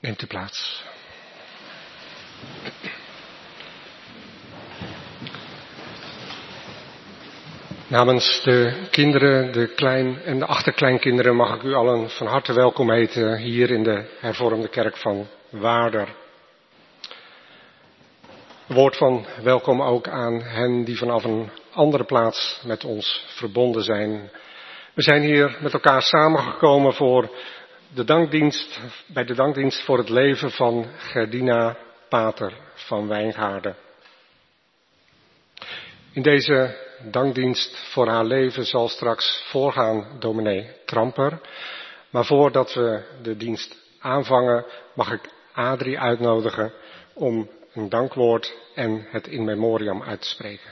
Neemt u plaats. Namens de kinderen, de klein- en de achterkleinkinderen mag ik u allen van harte welkom heten hier in de hervormde kerk van Waarder. Een woord van welkom ook aan hen die vanaf een andere plaats met ons verbonden zijn. We zijn hier met elkaar samengekomen voor de dankdienst, bij de dankdienst voor het leven van Gerdina Pater van Wijngaarden. In deze dankdienst voor haar leven zal straks voorgaan dominee Tramper. Maar voordat we de dienst aanvangen, mag ik Adrie uitnodigen om een dankwoord en het in memoriam uit te spreken.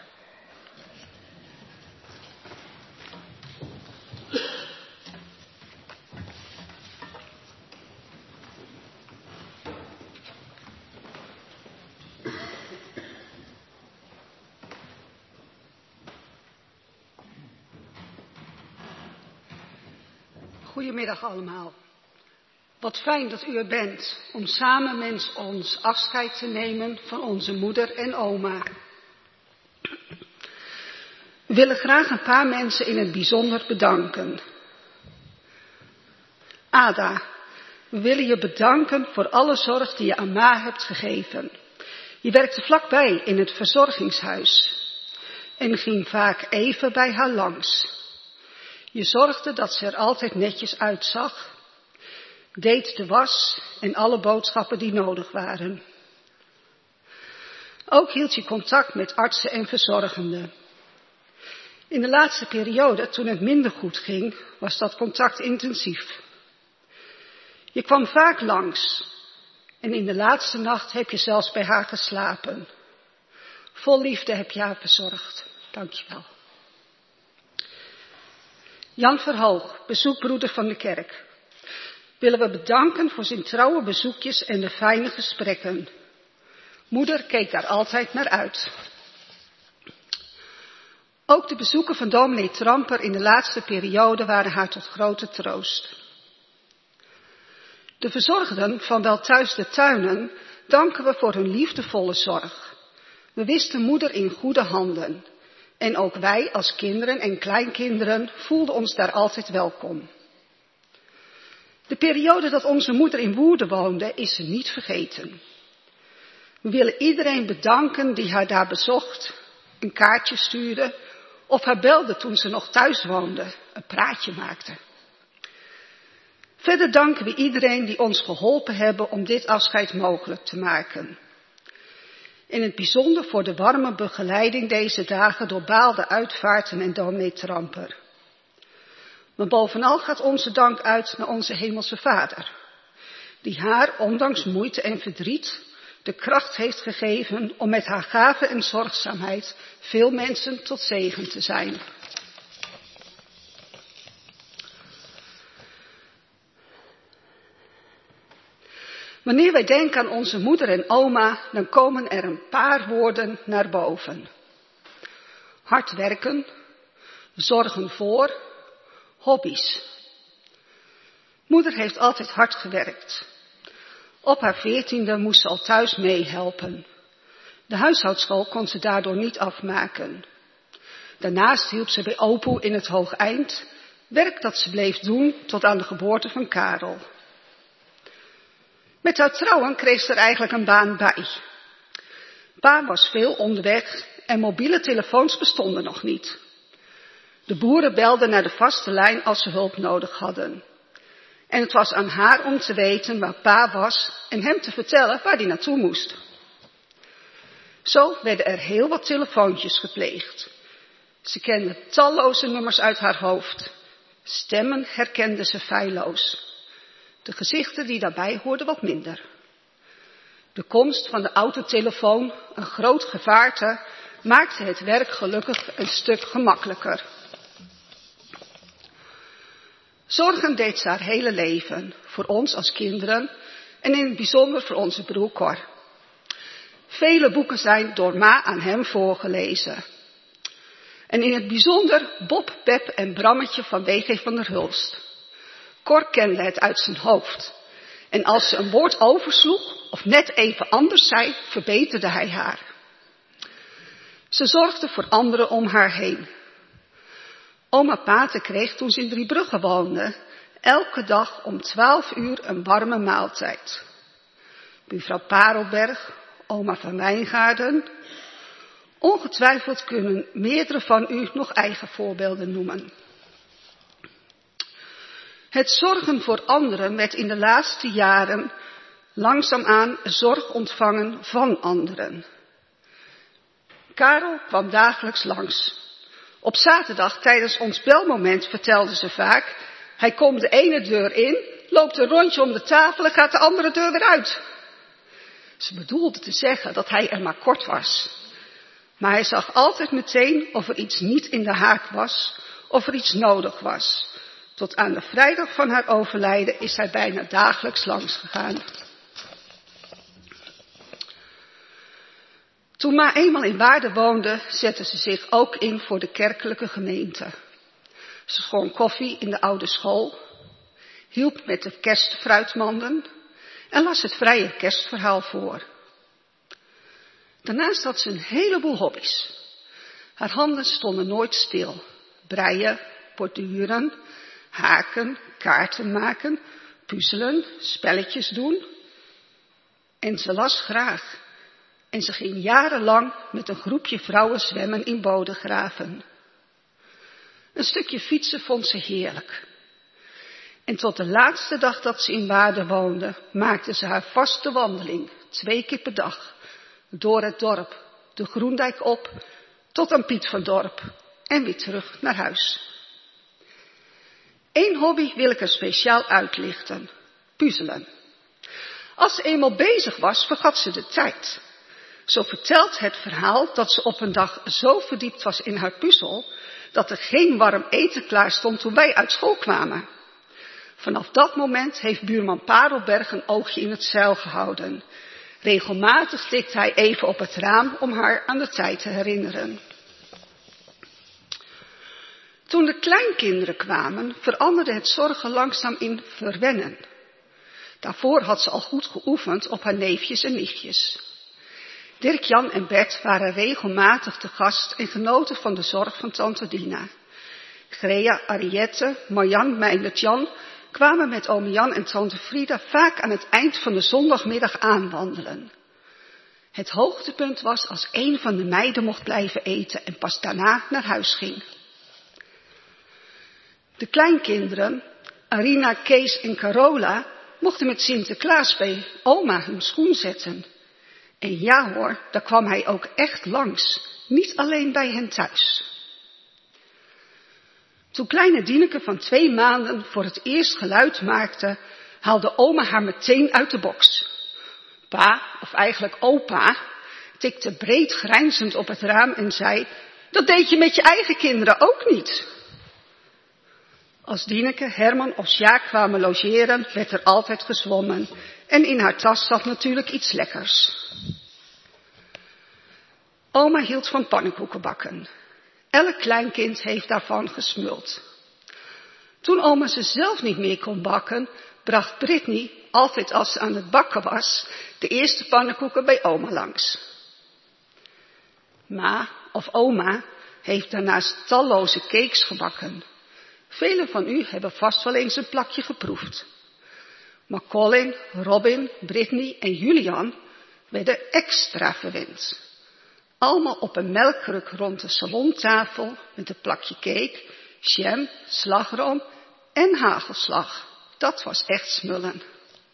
Goedemiddag allemaal. Wat fijn dat u er bent om samen met ons afscheid te nemen van onze moeder en oma. We willen graag een paar mensen in het bijzonder bedanken. Ada, we willen je bedanken voor alle zorg die je aan Ma hebt gegeven. Je werkte vlakbij in het verzorgingshuis en ging vaak even bij haar langs. Je zorgde dat ze er altijd netjes uitzag, deed de was en alle boodschappen die nodig waren. Ook hield je contact met artsen en verzorgenden. In de laatste periode, toen het minder goed ging, was dat contact intensief. Je kwam vaak langs en in de laatste nacht heb je zelfs bij haar geslapen. Vol liefde heb je haar verzorgd. Dank je wel. Jan Verhoog, bezoekbroeder van de kerk, willen we bedanken voor zijn trouwe bezoekjes en de fijne gesprekken. Moeder keek daar altijd naar uit. Ook de bezoeken van dominee Tramper in de laatste periode waren haar tot grote troost. De verzorgden van Welthuis de Tuinen danken we voor hun liefdevolle zorg. We wisten moeder in goede handen. En ook wij als kinderen en kleinkinderen voelden ons daar altijd welkom. De periode dat onze moeder in Woerden woonde is ze niet vergeten. We willen iedereen bedanken die haar daar bezocht, een kaartje stuurde of haar belde toen ze nog thuis woonde, een praatje maakte. Verder danken we iedereen die ons geholpen hebben om dit afscheid mogelijk te maken. In het bijzonder voor de warme begeleiding deze dagen door Baalde Uitvaarten en dominee Tramper. Maar bovenal gaat onze dank uit naar onze hemelse Vader, die haar, ondanks moeite en verdriet, de kracht heeft gegeven om met haar gave en zorgzaamheid veel mensen tot zegen te zijn. Wanneer wij denken aan onze moeder en oma, dan komen er een paar woorden naar boven. Hard werken, zorgen voor, hobby's. Moeder heeft altijd hard gewerkt. Op haar 14e moest ze al thuis meehelpen. De huishoudschool kon ze daardoor niet afmaken. Daarnaast hielp ze bij Opoe in het Hoogeind, werk dat ze bleef doen tot aan de geboorte van Karel. Met haar trouwen kreeg ze er eigenlijk een baan bij. Pa was veel onderweg en mobiele telefoons bestonden nog niet. De boeren belden naar de vaste lijn als ze hulp nodig hadden. En het was aan haar om te weten waar pa was en hem te vertellen waar hij naartoe moest. Zo werden er heel wat telefoontjes gepleegd. Ze kende talloze nummers uit haar hoofd. Stemmen herkende ze feilloos. De gezichten die daarbij hoorden wat minder. De komst van de autotelefoon, een groot gevaarte, maakte het werk gelukkig een stuk gemakkelijker. Zorgen deed ze haar hele leven, voor ons als kinderen en in het bijzonder voor onze broer Cor. Vele boeken zijn door Ma aan hem voorgelezen. En in het bijzonder Bob, Beb en Brammetje van W.G. van der Hulst. Cor kende het uit zijn hoofd. En als ze een woord oversloeg of net even anders zei, verbeterde hij haar. Ze zorgde voor anderen om haar heen. Oma Pater kreeg toen ze in Driebrugge woonde, elke dag om 12 uur een warme maaltijd. Buurvrouw Parelberg, oma van Wijngaarden. Ongetwijfeld kunnen meerdere van u nog eigen voorbeelden noemen. Het zorgen voor anderen werd in de laatste jaren langzaamaan zorg ontvangen van anderen. Karel kwam dagelijks langs. Op zaterdag tijdens ons belmoment vertelde ze vaak, hij komt de ene deur in, loopt een rondje om de tafel en gaat de andere deur weer uit. Ze bedoelde te zeggen dat hij er maar kort was. Maar hij zag altijd meteen of er iets niet in de haak was, of er iets nodig was. Tot aan de vrijdag van haar overlijden is hij bijna dagelijks langs gegaan. Toen Ma eenmaal in Waarden woonde, zette ze zich ook in voor de kerkelijke gemeente. Ze schonk koffie in de oude school, hielp met de kerstfruitmanden en las het vrije kerstverhaal voor. Daarnaast had ze een heleboel hobby's. Haar handen stonden nooit stil. Breien, borduren, haken, kaarten maken, puzzelen, spelletjes doen. En ze las graag. En ze ging jarenlang met een groepje vrouwen zwemmen in Bodegraven. Een stukje fietsen vond ze heerlijk. En tot de laatste dag dat ze in Waarden woonde, maakte ze haar vaste wandeling, 2 keer per dag, door het dorp, de Groendijk op, tot aan Piet van Dorp en weer terug naar huis. Eén hobby wil ik er speciaal uitlichten, puzzelen. Als ze eenmaal bezig was, vergat ze de tijd. Zo vertelt het verhaal dat ze op een dag zo verdiept was in haar puzzel, dat er geen warm eten klaar stond toen wij uit school kwamen. Vanaf dat moment heeft buurman Parelberg een oogje in het zeil gehouden. Regelmatig tikt hij even op het raam om haar aan de tijd te herinneren. Toen de kleinkinderen kwamen, veranderde het zorgen langzaam in verwennen. Daarvoor had ze al goed geoefend op haar neefjes en nichtjes. Dirk, Jan en Bert waren regelmatig te gast en genoten van de zorg van tante Dina. Grea, Ariette, Marjan, Meindert Jan kwamen met oom Jan en tante Frida vaak aan het eind van de zondagmiddag aanwandelen. Het hoogtepunt was als een van de meiden mocht blijven eten en pas daarna naar huis ging. De kleinkinderen, Arina, Kees en Carola, mochten met Sinterklaas bij oma hun schoen zetten. En ja hoor, daar kwam hij ook echt langs, niet alleen bij hen thuis. Toen kleine Dieneke van 2 maanden voor het eerst geluid maakte, haalde oma haar meteen uit de box. Pa, of eigenlijk opa, tikte breed grijnzend op het raam en zei, dat deed je met je eigen kinderen ook niet. Als Dieneke, Herman of Sjaak kwamen logeren, werd er altijd gezwommen. En in haar tas zat natuurlijk iets lekkers. Oma hield van pannenkoeken bakken. Elk kleinkind heeft daarvan gesmuld. Toen oma ze zelf niet meer kon bakken, bracht Britney, altijd als ze aan het bakken was, de eerste pannenkoeken bij oma langs. Ma of oma heeft daarnaast talloze cakes gebakken. Velen van u hebben vast wel eens een plakje geproefd. Maar Colin, Robin, Britney en Julian werden extra verwend. Allemaal op een melkkruk rond de salontafel met een plakje cake, jam, slagroom en hagelslag. Dat was echt smullen.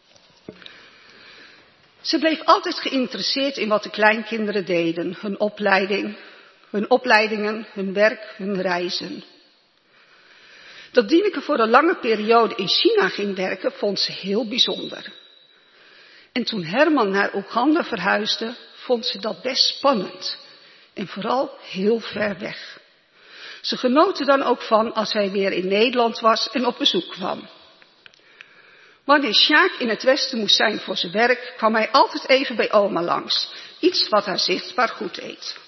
Ze bleef altijd geïnteresseerd in wat de kleinkinderen deden, hun opleidingen, hun werk, hun reizen. Dat Dieneke voor een lange periode in China ging werken, vond ze heel bijzonder. En toen Herman naar Oeganda verhuisde, vond ze dat best spannend. En vooral heel ver weg. Ze genoot er dan ook van als hij weer in Nederland was en op bezoek kwam. Wanneer Sjaak in het westen moest zijn voor zijn werk, kwam hij altijd even bij oma langs. Iets wat haar zichtbaar goed deed.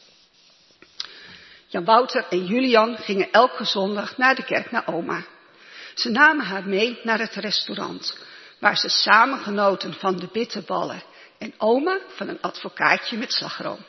Jan Wouter en Julian gingen elke zondag naar de kerk naar oma. Ze namen haar mee naar het restaurant. waar ze samen genoten van de bitterballen en oma van een advocaatje met slagroom.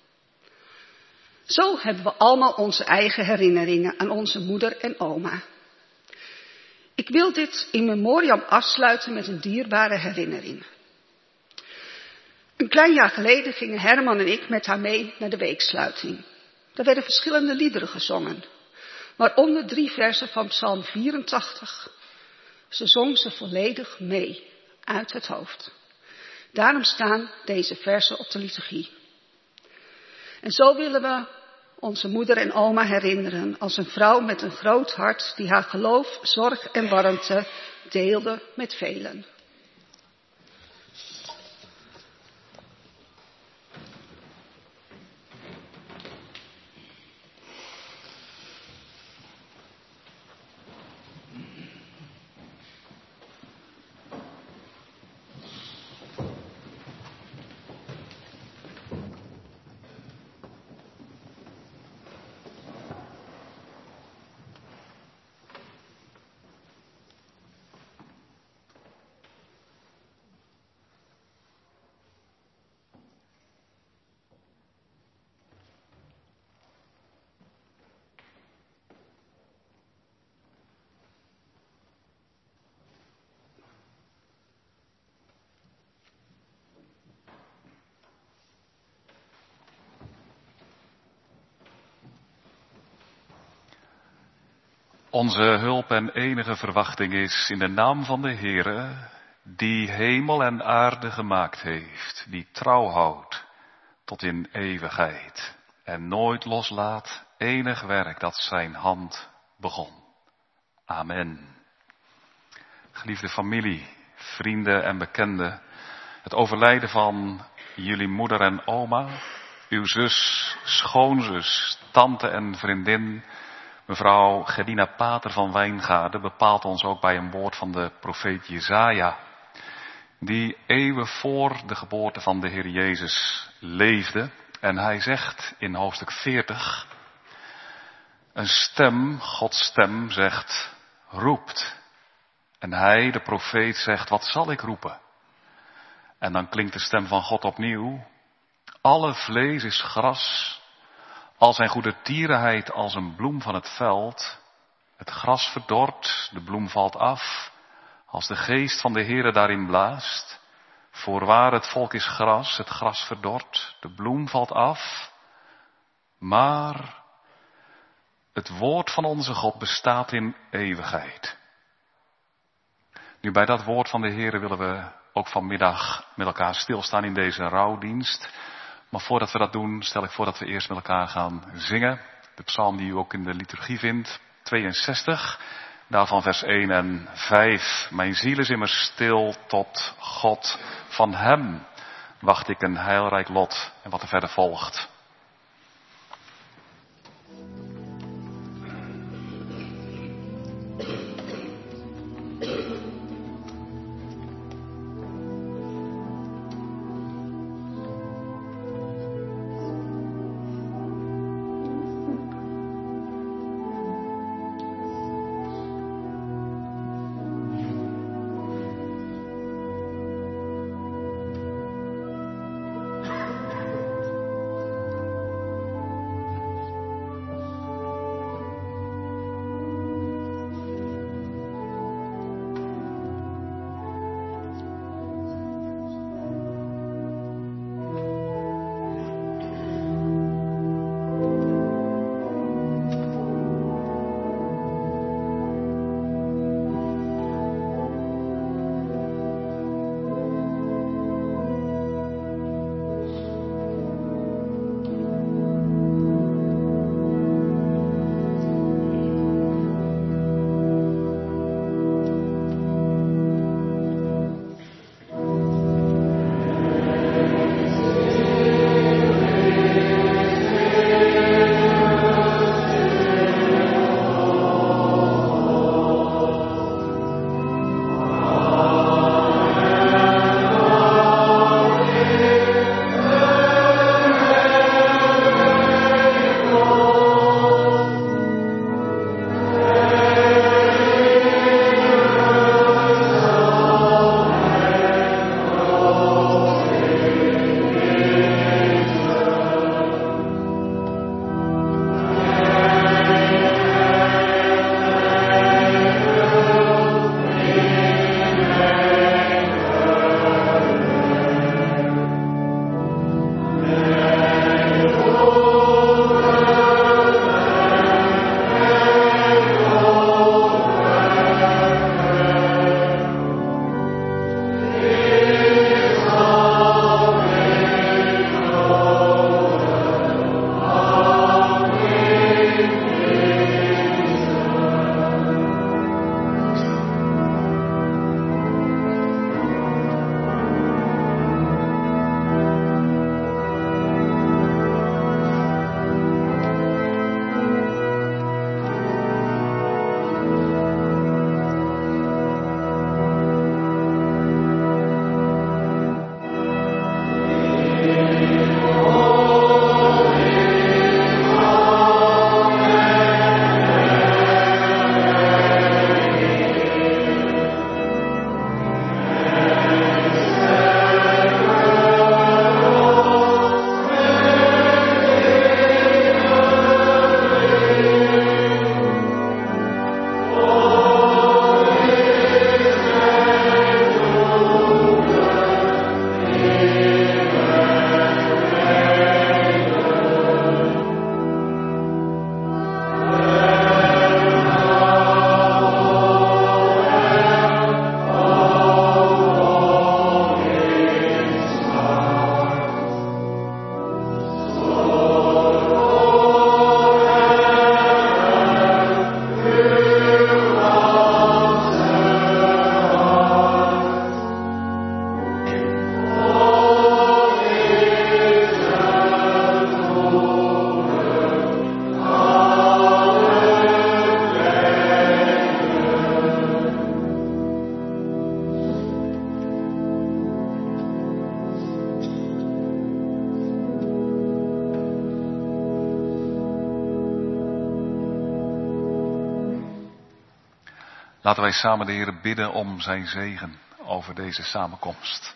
Zo hebben we allemaal onze eigen herinneringen aan onze moeder en oma. Ik wil dit in memoriam afsluiten met een dierbare herinnering. Een klein jaar geleden gingen Herman en ik met haar mee naar de weeksluiting. Daar werden verschillende liederen gezongen, waaronder 3 versen van Psalm 84. Ze zong ze volledig mee, uit het hoofd. Daarom staan deze versen op de liturgie. En zo willen we onze moeder en oma herinneren als een vrouw met een groot hart die haar geloof, zorg en warmte deelde met velen. Onze hulp en enige verwachting is in de naam van de Heere, die hemel en aarde gemaakt heeft, die trouw houdt tot in eeuwigheid en nooit loslaat enig werk dat zijn hand begon. Amen. Geliefde familie, vrienden en bekenden, het overlijden van jullie moeder en oma, uw zus, schoonzus, tante en vriendin, mevrouw Gedina Pater van Wijngaarden, bepaalt ons ook bij een woord van de profeet Jesaja, die eeuwen voor de geboorte van de Heer Jezus leefde. En hij zegt in hoofdstuk 40, een stem, Gods stem, zegt, roept. En hij, de profeet, zegt, wat zal ik roepen? En dan klinkt de stem van God opnieuw, alle vlees is gras, al zijn goede tierenheid als een bloem van het veld. Het gras verdort, de bloem valt af, als de geest van de Heere daarin blaast. Voorwaar, het volk is gras, het gras verdort, de bloem valt af. Maar het woord van onze God bestaat in eeuwigheid. Nu, bij dat woord van de Heere willen we ook vanmiddag met elkaar stilstaan in deze rouwdienst. Maar voordat we dat doen, stel ik voor dat we eerst met elkaar gaan zingen. De psalm die u ook in de liturgie vindt, 62. Daarvan vers 1 en 5. Mijn ziel is immers stil tot God. Van hem wacht ik een heilrijk lot. En wat er verder volgt. Laten wij samen de Heer bidden om zijn zegen over deze samenkomst.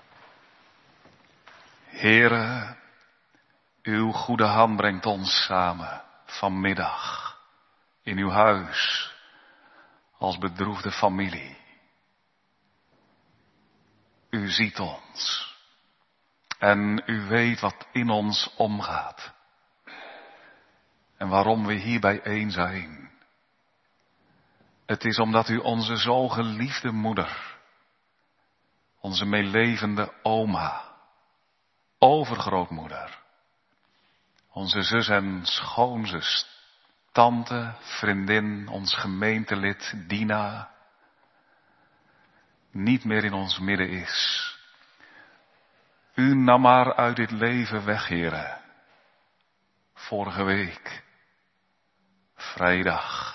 Heere, uw goede hand brengt ons samen vanmiddag in uw huis als bedroefde familie. U ziet ons en u weet wat in ons omgaat en waarom we hier bijeen zijn. Het is omdat u onze zo geliefde moeder, onze meelevende oma, overgrootmoeder, onze zus en schoonzus, tante, vriendin, ons gemeentelid Dina, niet meer in ons midden is. U nam haar uit dit leven weg, Heere. Vorige week, vrijdag.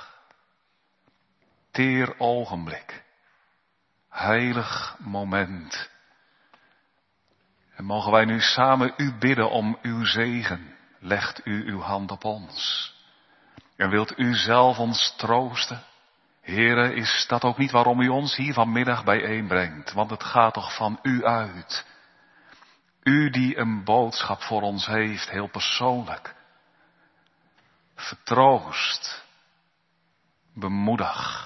Teer ogenblik, heilig moment. En mogen wij nu samen u bidden om uw zegen. Legt u uw hand op ons. En wilt u zelf ons troosten? Heere, is dat ook niet waarom u ons hier vanmiddag bijeenbrengt? Want het gaat toch van u uit. U die een boodschap voor ons heeft, heel persoonlijk. Vertroost. Bemoedig.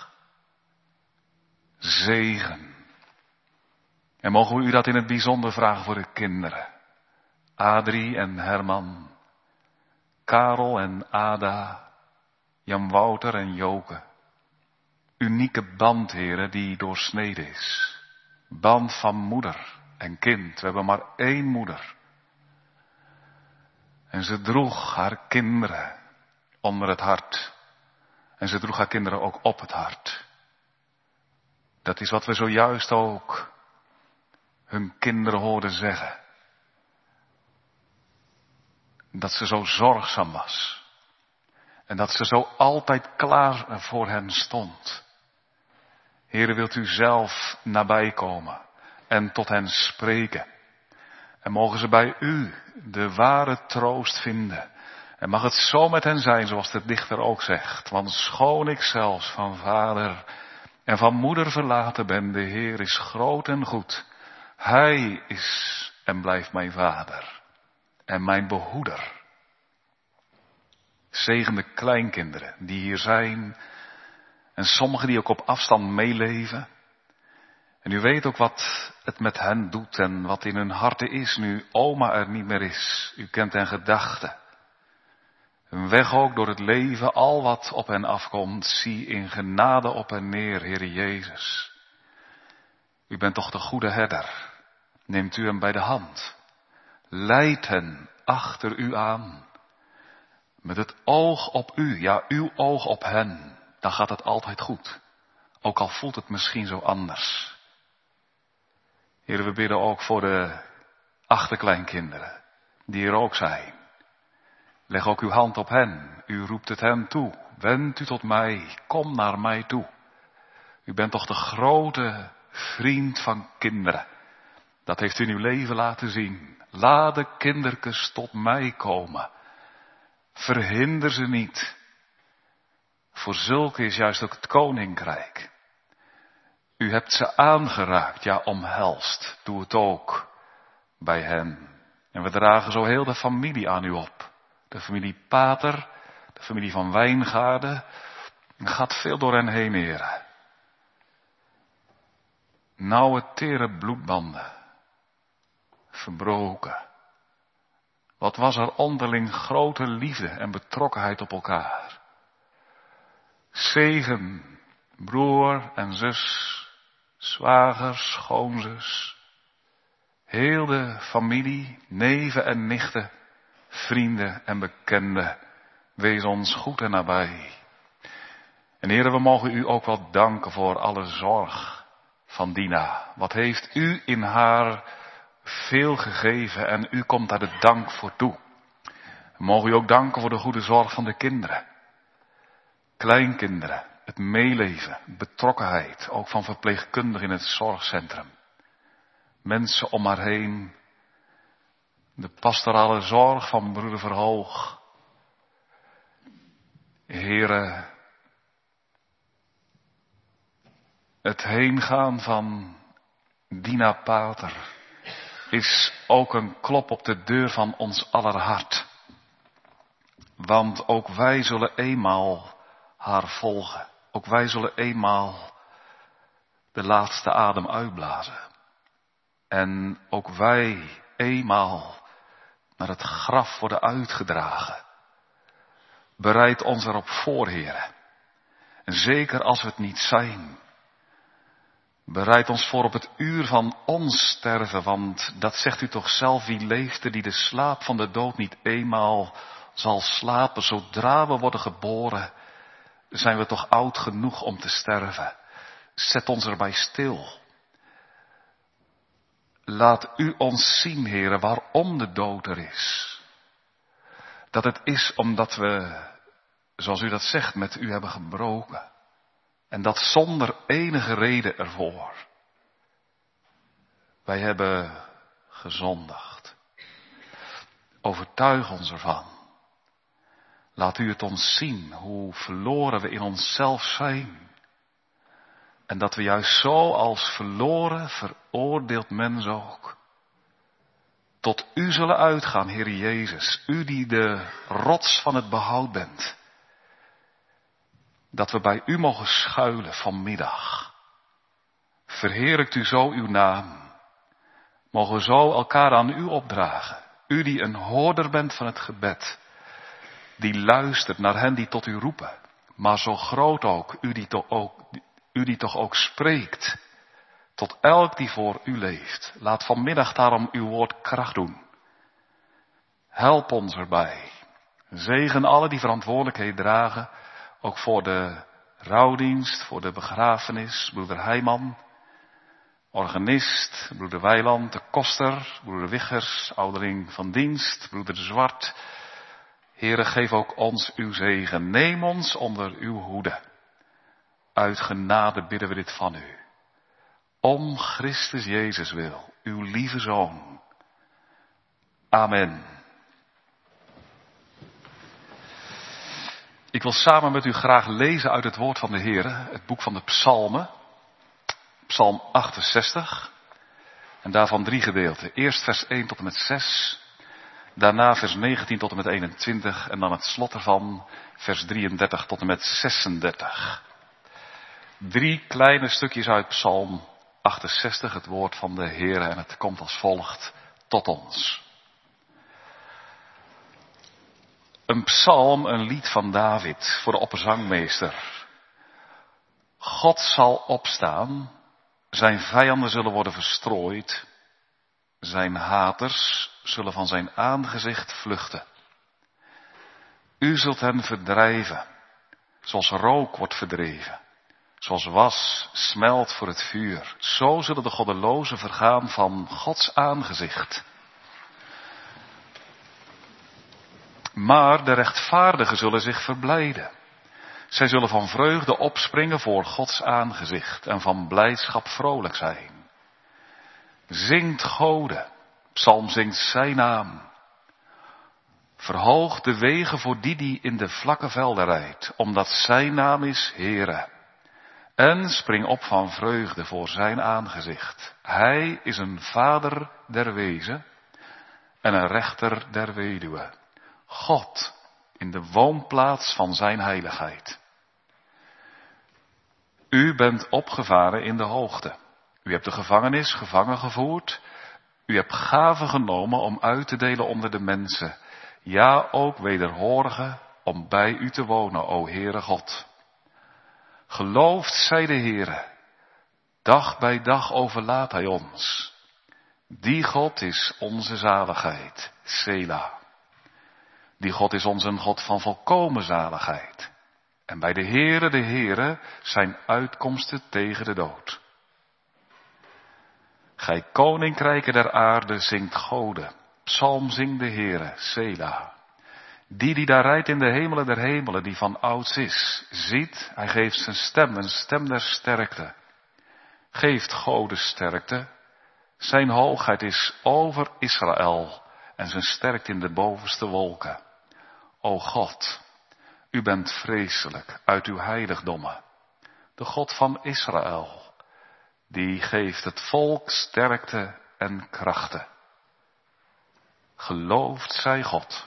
Zegen. En mogen we u dat in het bijzonder vragen voor de kinderen. Adrie en Herman. Karel en Ada. Jan Wouter en Joke. Unieke band, heren, die doorsneden is. Band van moeder en kind. We hebben maar één moeder. En ze droeg haar kinderen onder het hart. En ze droeg haar kinderen ook op het hart. Dat is wat we zojuist ook hun kinderen hoorden zeggen. Dat ze zo zorgzaam was. En dat ze zo altijd klaar voor hen stond. Heere, wilt u zelf nabij komen en tot hen spreken. En mogen ze bij u de ware troost vinden. En mag het zo met hen zijn zoals de dichter ook zegt. Want schoon ik zelfs van vader en van moeder verlaten ben, de Heer is groot en goed. Hij is en blijft mijn vader en mijn behoeder. Zegen de kleinkinderen die hier zijn en sommigen die ook op afstand meeleven. En u weet ook wat het met hen doet en wat in hun harten is nu oma er niet meer is. U kent hun gedachten. Hun weg ook door het leven, al wat op hen afkomt, zie in genade op hen neer, Heere Jezus. U bent toch de goede herder. Neemt u hem bij de hand. Leidt hen achter u aan. Met het oog op u, ja, uw oog op hen. Dan gaat het altijd goed. Ook al voelt het misschien zo anders. Heere, we bidden ook voor de achterkleinkinderen, die er ook zijn. Leg ook uw hand op hen. U roept het hen toe. Wend u tot mij. Kom naar mij toe. U bent toch de grote vriend van kinderen. Dat heeft u in uw leven laten zien. Laat de kindertjes tot mij komen. Verhinder ze niet. Voor zulke is juist ook het koninkrijk. U hebt ze aangeraakt, ja, omhelst. Doe het ook bij hen. En we dragen zo heel de familie aan u op. De familie Pater, de familie van Wijngaarden. Er gaat veel door hen heen, heren. Nauwe, tere bloedbanden. Verbroken. Wat was er onderling grote liefde en betrokkenheid op elkaar. Zegen, broer en zus, zwager, schoonzus. Heel de familie, neven en nichten, vrienden en bekenden. Wees ons goed en nabij. En heren, we mogen u ook wel danken voor alle zorg van Dina. Wat heeft u in haar veel gegeven en u komt daar de dank voor toe. We mogen u ook danken voor de goede zorg van de kinderen. Kleinkinderen, het meeleven, betrokkenheid, ook van verpleegkundigen in het zorgcentrum. Mensen om haar heen, de pastorale zorg van broeder Verhoog. Heren, Het heengaan van Dina Pater is ook een klop op de deur van ons aller hart. Want ook wij zullen eenmaal haar volgen. Ook wij zullen eenmaal de laatste adem uitblazen. En ook wij eenmaal naar het graf worden uitgedragen. Bereid ons erop voor, Heere. En zeker als we het niet zijn. Bereid ons voor op het uur van ons sterven, want dat zegt u toch zelf, wie leefde die de slaap van de dood niet eenmaal zal slapen. Zodra we worden geboren, zijn we toch oud genoeg om te sterven. Zet ons erbij stil. Laat u ons zien, Heere, waarom de dood er is. Dat het is omdat we, zoals u dat zegt, met u hebben gebroken. En dat zonder enige reden ervoor. Wij hebben gezondigd. Overtuig ons ervan. Laat u het ons zien hoe verloren we in onszelf zijn. En dat we juist zo als verloren, veroordeeld mens ook tot u zullen uitgaan, Heer Jezus. U die de rots van het behoud bent. Dat we bij u mogen schuilen vanmiddag. Verheerlijkt u zo uw naam. Mogen we zo elkaar aan u opdragen. U die een hoorder bent van het gebed. Die luistert naar hen die tot u roepen. Maar zo groot ook, u die toch ook spreekt. Tot elk die voor u leeft. Laat vanmiddag daarom uw woord kracht doen. Help ons erbij. Zegen alle die verantwoordelijkheid dragen. Ook voor de rouwdienst, voor de begrafenis, broeder Heijman, organist, broeder Weiland, de koster, broeder Wiggers, ouderling van dienst, broeder De Zwart. Heere, geef ook ons uw zegen. Neem ons onder uw hoede. Uit genade bidden we dit van u. Om Christus Jezus wil, uw lieve Zoon. Amen. Ik wil samen met u graag lezen uit het woord van de Heere, het boek van de Psalmen. Psalm 68. En daarvan 3 gedeelten. Eerst vers 1 tot en met 6. Daarna vers 19 tot en met 21. En dan het slot ervan vers 33 tot en met 36. 3 kleine stukjes uit Psalm 68, het woord van de Heere. En het komt als volgt tot ons. Een psalm, een lied van David voor de opperzangmeester. God zal opstaan, zijn vijanden zullen worden verstrooid, zijn haters zullen van zijn aangezicht vluchten. U zult hen verdrijven, zoals rook wordt verdreven, zoals was smelt voor het vuur. Zo zullen de goddelozen vergaan van Gods aangezicht. Maar de rechtvaardigen zullen zich verblijden. Zij zullen van vreugde opspringen voor Gods aangezicht en van blijdschap vrolijk zijn. Zingt Gode, psalm zingt zijn naam. Verhoog de wegen voor die in de vlakke velden rijdt, omdat zijn naam is Heere. En spring op van vreugde voor zijn aangezicht. Hij is een vader der wezen en een rechter der weduwe. God in de woonplaats van zijn heiligheid. U bent opgevaren in de hoogte. U hebt de gevangenis gevangen gevoerd. U hebt gaven genomen om uit te delen onder de mensen. Ja, ook wederhorigen om bij u te wonen, o Heere God. Geloofd zij de Heere. Dag bij dag overlaat hij ons. Die God is onze zaligheid. Sela. Die God is ons een God van volkomen zaligheid. En bij de Heere, zijn uitkomsten tegen de dood. Gij koninkrijken der aarde, zingt Gode. Psalm zingt de Heere, Sela. Die daar rijdt in de hemelen der hemelen, die van ouds is. Ziet, hij geeft zijn stem, een stem der sterkte. Geeft Gode sterkte. Zijn hoogheid is over Israël en zijn sterkte in de bovenste wolken. O God, u bent vreselijk uit uw heiligdommen. De God van Israël, Die geeft het volk sterkte en krachten. Geloofd zij God.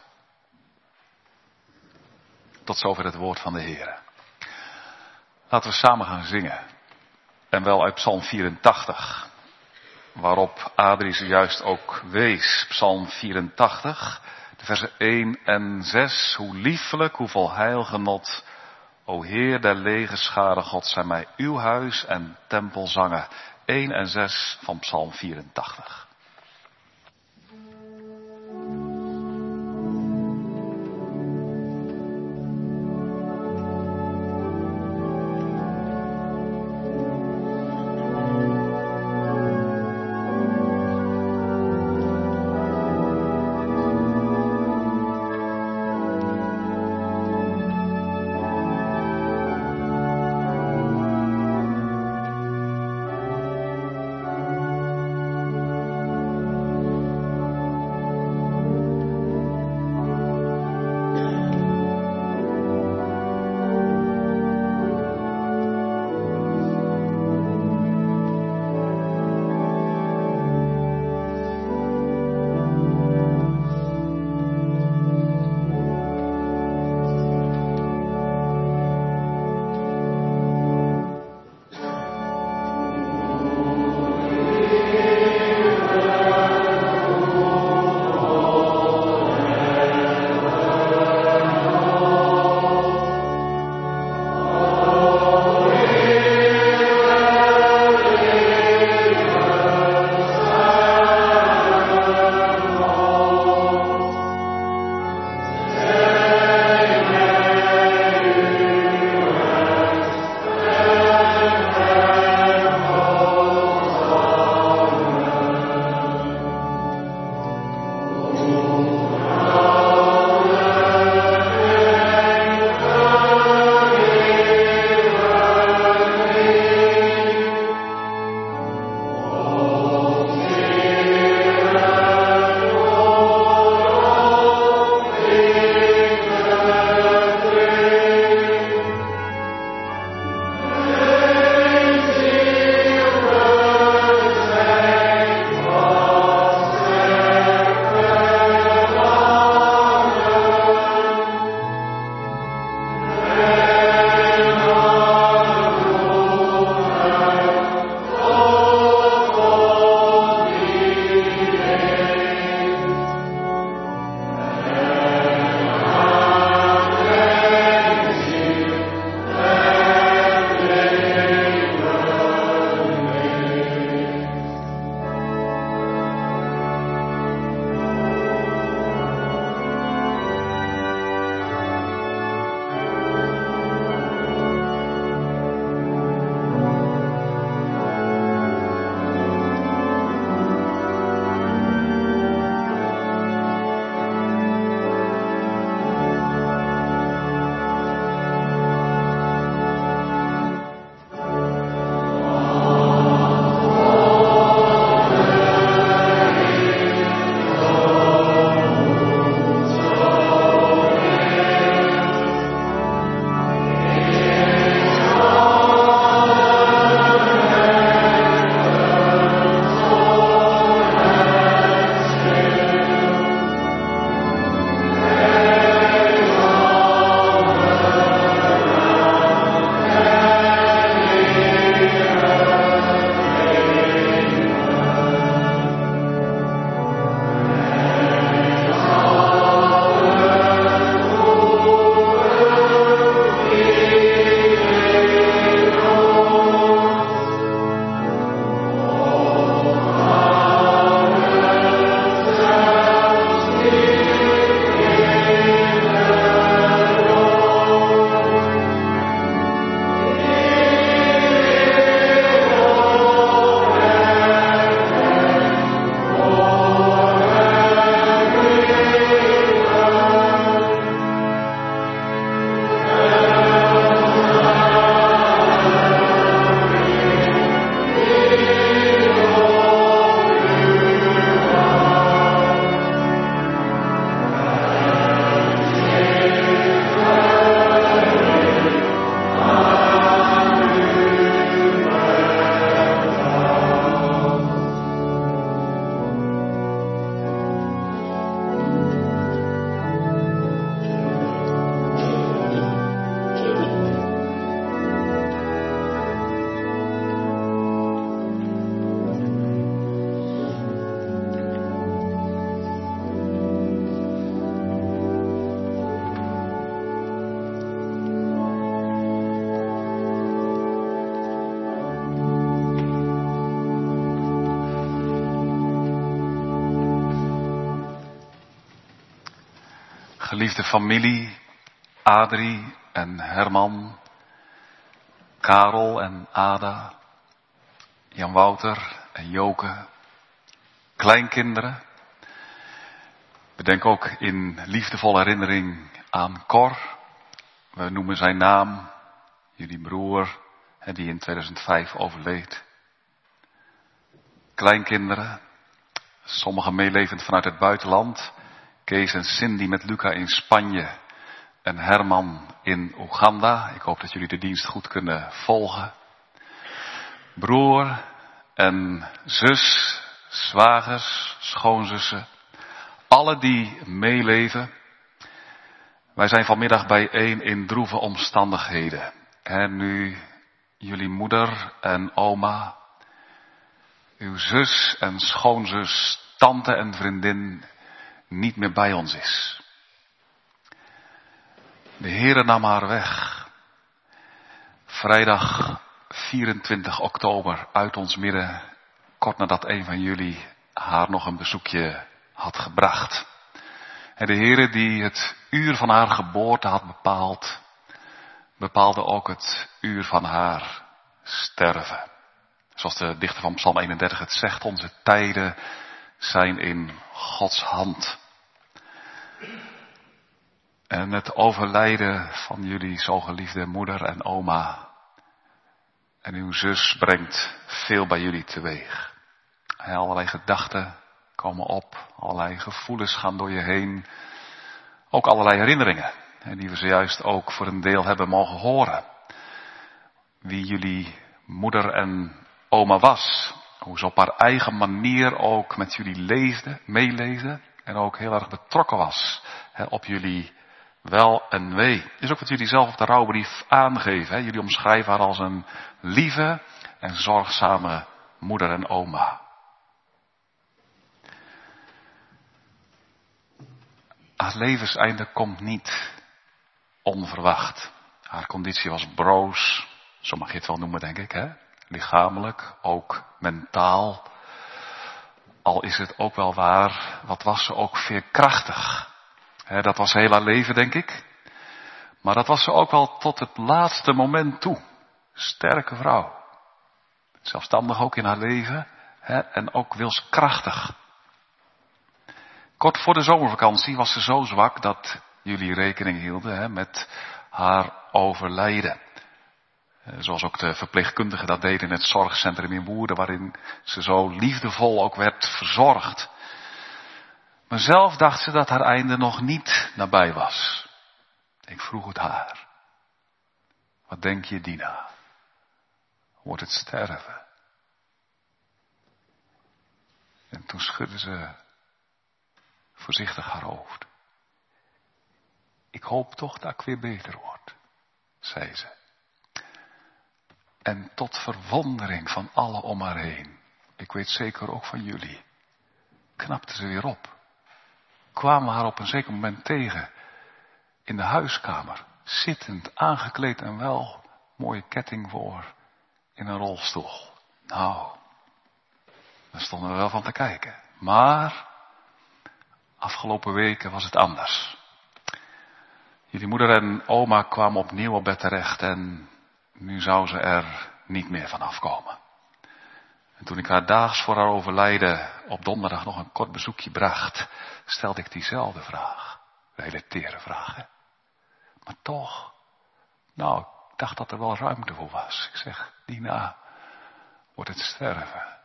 Tot zover het woord van de Heer. Laten we samen gaan zingen. En wel uit Psalm 84. Waarop Adrie zojuist ook wees. Psalm 84, de versen 1 en 6. Hoe liefelijk, hoe vol heilgenot. O Heer der legerscharen, God, zijn mij uw huis en tempel zangen. 1 en 6 van Psalm 84. geliefde familie, Adrie en Herman, Karel en Ada, Jan Wouter en Joke, kleinkinderen. We denken ook in liefdevolle herinnering aan Cor. We noemen zijn naam, jullie broer, die in 2005 overleed. Kleinkinderen, sommigen meelevend vanuit het buitenland. Kees en Cindy met Luca in Spanje en Herman in Oeganda. Ik hoop dat jullie de dienst goed kunnen volgen. Broer en zus, zwagers, schoonzussen, alle die meeleven. Wij zijn vanmiddag bijeen in droeve omstandigheden. En nu jullie moeder en oma, uw zus en schoonzus, tante en vriendin niet meer bij ons is. De Heere nam haar weg. Vrijdag 24 oktober uit ons midden, kort nadat een van jullie haar nog een bezoekje had gebracht. En de Heere die het uur van haar geboorte had bepaald, bepaalde ook het uur van haar sterven. Zoals de dichter van Psalm 31 het zegt, onze tijden zijn in Gods hand. En het overlijden van jullie zo geliefde moeder en oma en uw zus brengt veel bij jullie teweeg. Allerlei gedachten komen op, allerlei gevoelens gaan door je heen. Ook allerlei herinneringen, die we zojuist ook voor een deel hebben mogen horen. Wie jullie moeder en oma was, hoe ze op haar eigen manier ook met jullie meeleefde en ook heel erg betrokken was op jullie wel en wee. Is ook wat jullie zelf op de rouwbrief aangeven. Jullie omschrijven haar als een lieve en zorgzame moeder en oma. Haar levenseinde komt niet onverwacht. Haar conditie was broos, zo mag je het wel noemen denk ik. Lichamelijk, ook mentaal. Al is het ook wel waar, wat was ze ook veerkrachtig. Dat was heel haar leven denk ik. Maar dat was ze ook wel tot het laatste moment toe. Sterke vrouw. Zelfstandig ook in haar leven. En ook wilskrachtig. Kort voor de zomervakantie was ze zo zwak dat jullie rekening hielden met haar overlijden. Zoals ook de verpleegkundigen dat deden in het zorgcentrum in Woerden, waarin ze zo liefdevol ook werd verzorgd. Maar zelf dacht ze dat haar einde nog niet nabij was. Ik vroeg het haar. Wat denk je, Dina? Wordt het sterven? En toen schudde ze voorzichtig haar hoofd. Ik hoop toch dat ik weer beter word, zei ze. En tot verwondering van allen om haar heen, ik weet zeker ook van jullie, knapte ze weer op. Kwamen we haar op een zeker moment tegen, in de huiskamer, zittend, aangekleed en wel, mooie ketting voor, in een rolstoel. Nou, daar stonden we wel van te kijken. Maar afgelopen weken was het anders. Jullie moeder en oma kwamen opnieuw op bed terecht en nu zou ze er niet meer van afkomen. En toen ik haar daags voor haar overlijden op donderdag nog een kort bezoekje bracht, stelde ik diezelfde vraag. Een hele tere vraag, hè? Maar toch, ik dacht dat er wel ruimte voor was. Ik zeg, Dina, wordt het sterven?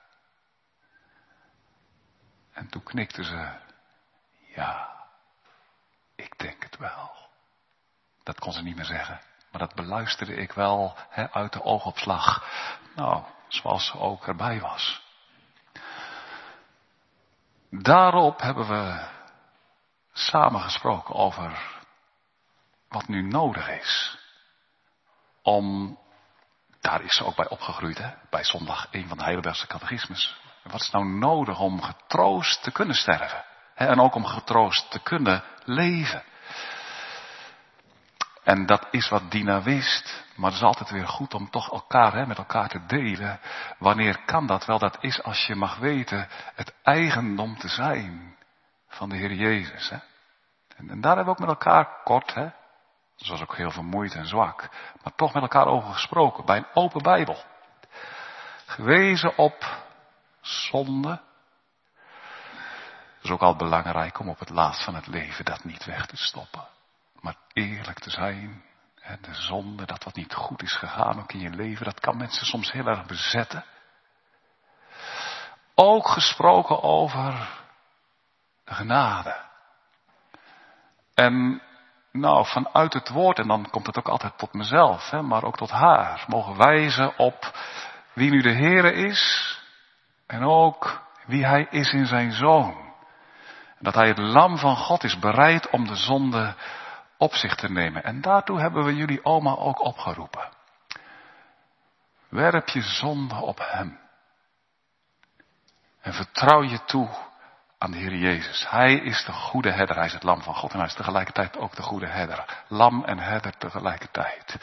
En toen knikte ze, ja, ik denk het wel. Dat kon ze niet meer zeggen. Maar dat beluisterde ik wel uit de oogopslag. Zoals ze ook erbij was. Daarop hebben we samen gesproken over wat nu nodig is. Daar is ze ook bij opgegroeid, bij zondag 1 van de Heidelbergse catechismus. Wat is nou nodig om getroost te kunnen sterven? En ook om getroost te kunnen leven. En dat is wat Dina wist. Maar het is altijd weer goed om toch met elkaar te delen. Wanneer kan dat? Wel, dat is als je mag weten het eigendom te zijn van de Heer Jezus. En daar hebben we ook met elkaar kort, hè. Dat was ook heel vermoeid en zwak. Maar toch met elkaar over gesproken. Bij een open Bijbel. Gewezen op zonde. Het is ook al belangrijk om op het laatst van het leven dat niet weg te stoppen. Maar eerlijk te zijn. En de zonde, dat wat niet goed is gegaan ook in je leven. Dat kan mensen soms heel erg bezetten. Ook gesproken over de genade. En nou, vanuit het woord, en dan komt het ook altijd tot mezelf, hè, maar ook tot haar, mogen wijzen op wie nu de Heere is en ook wie Hij is in zijn Zoon. En dat Hij het lam van God is, bereid om de zonde op zich te nemen. En daartoe hebben we jullie oma ook opgeroepen. Werp je zonde op Hem. En vertrouw je toe aan de Heer Jezus. Hij is de goede herder. Hij is het lam van God en hij is tegelijkertijd ook de goede herder. Lam en herder tegelijkertijd.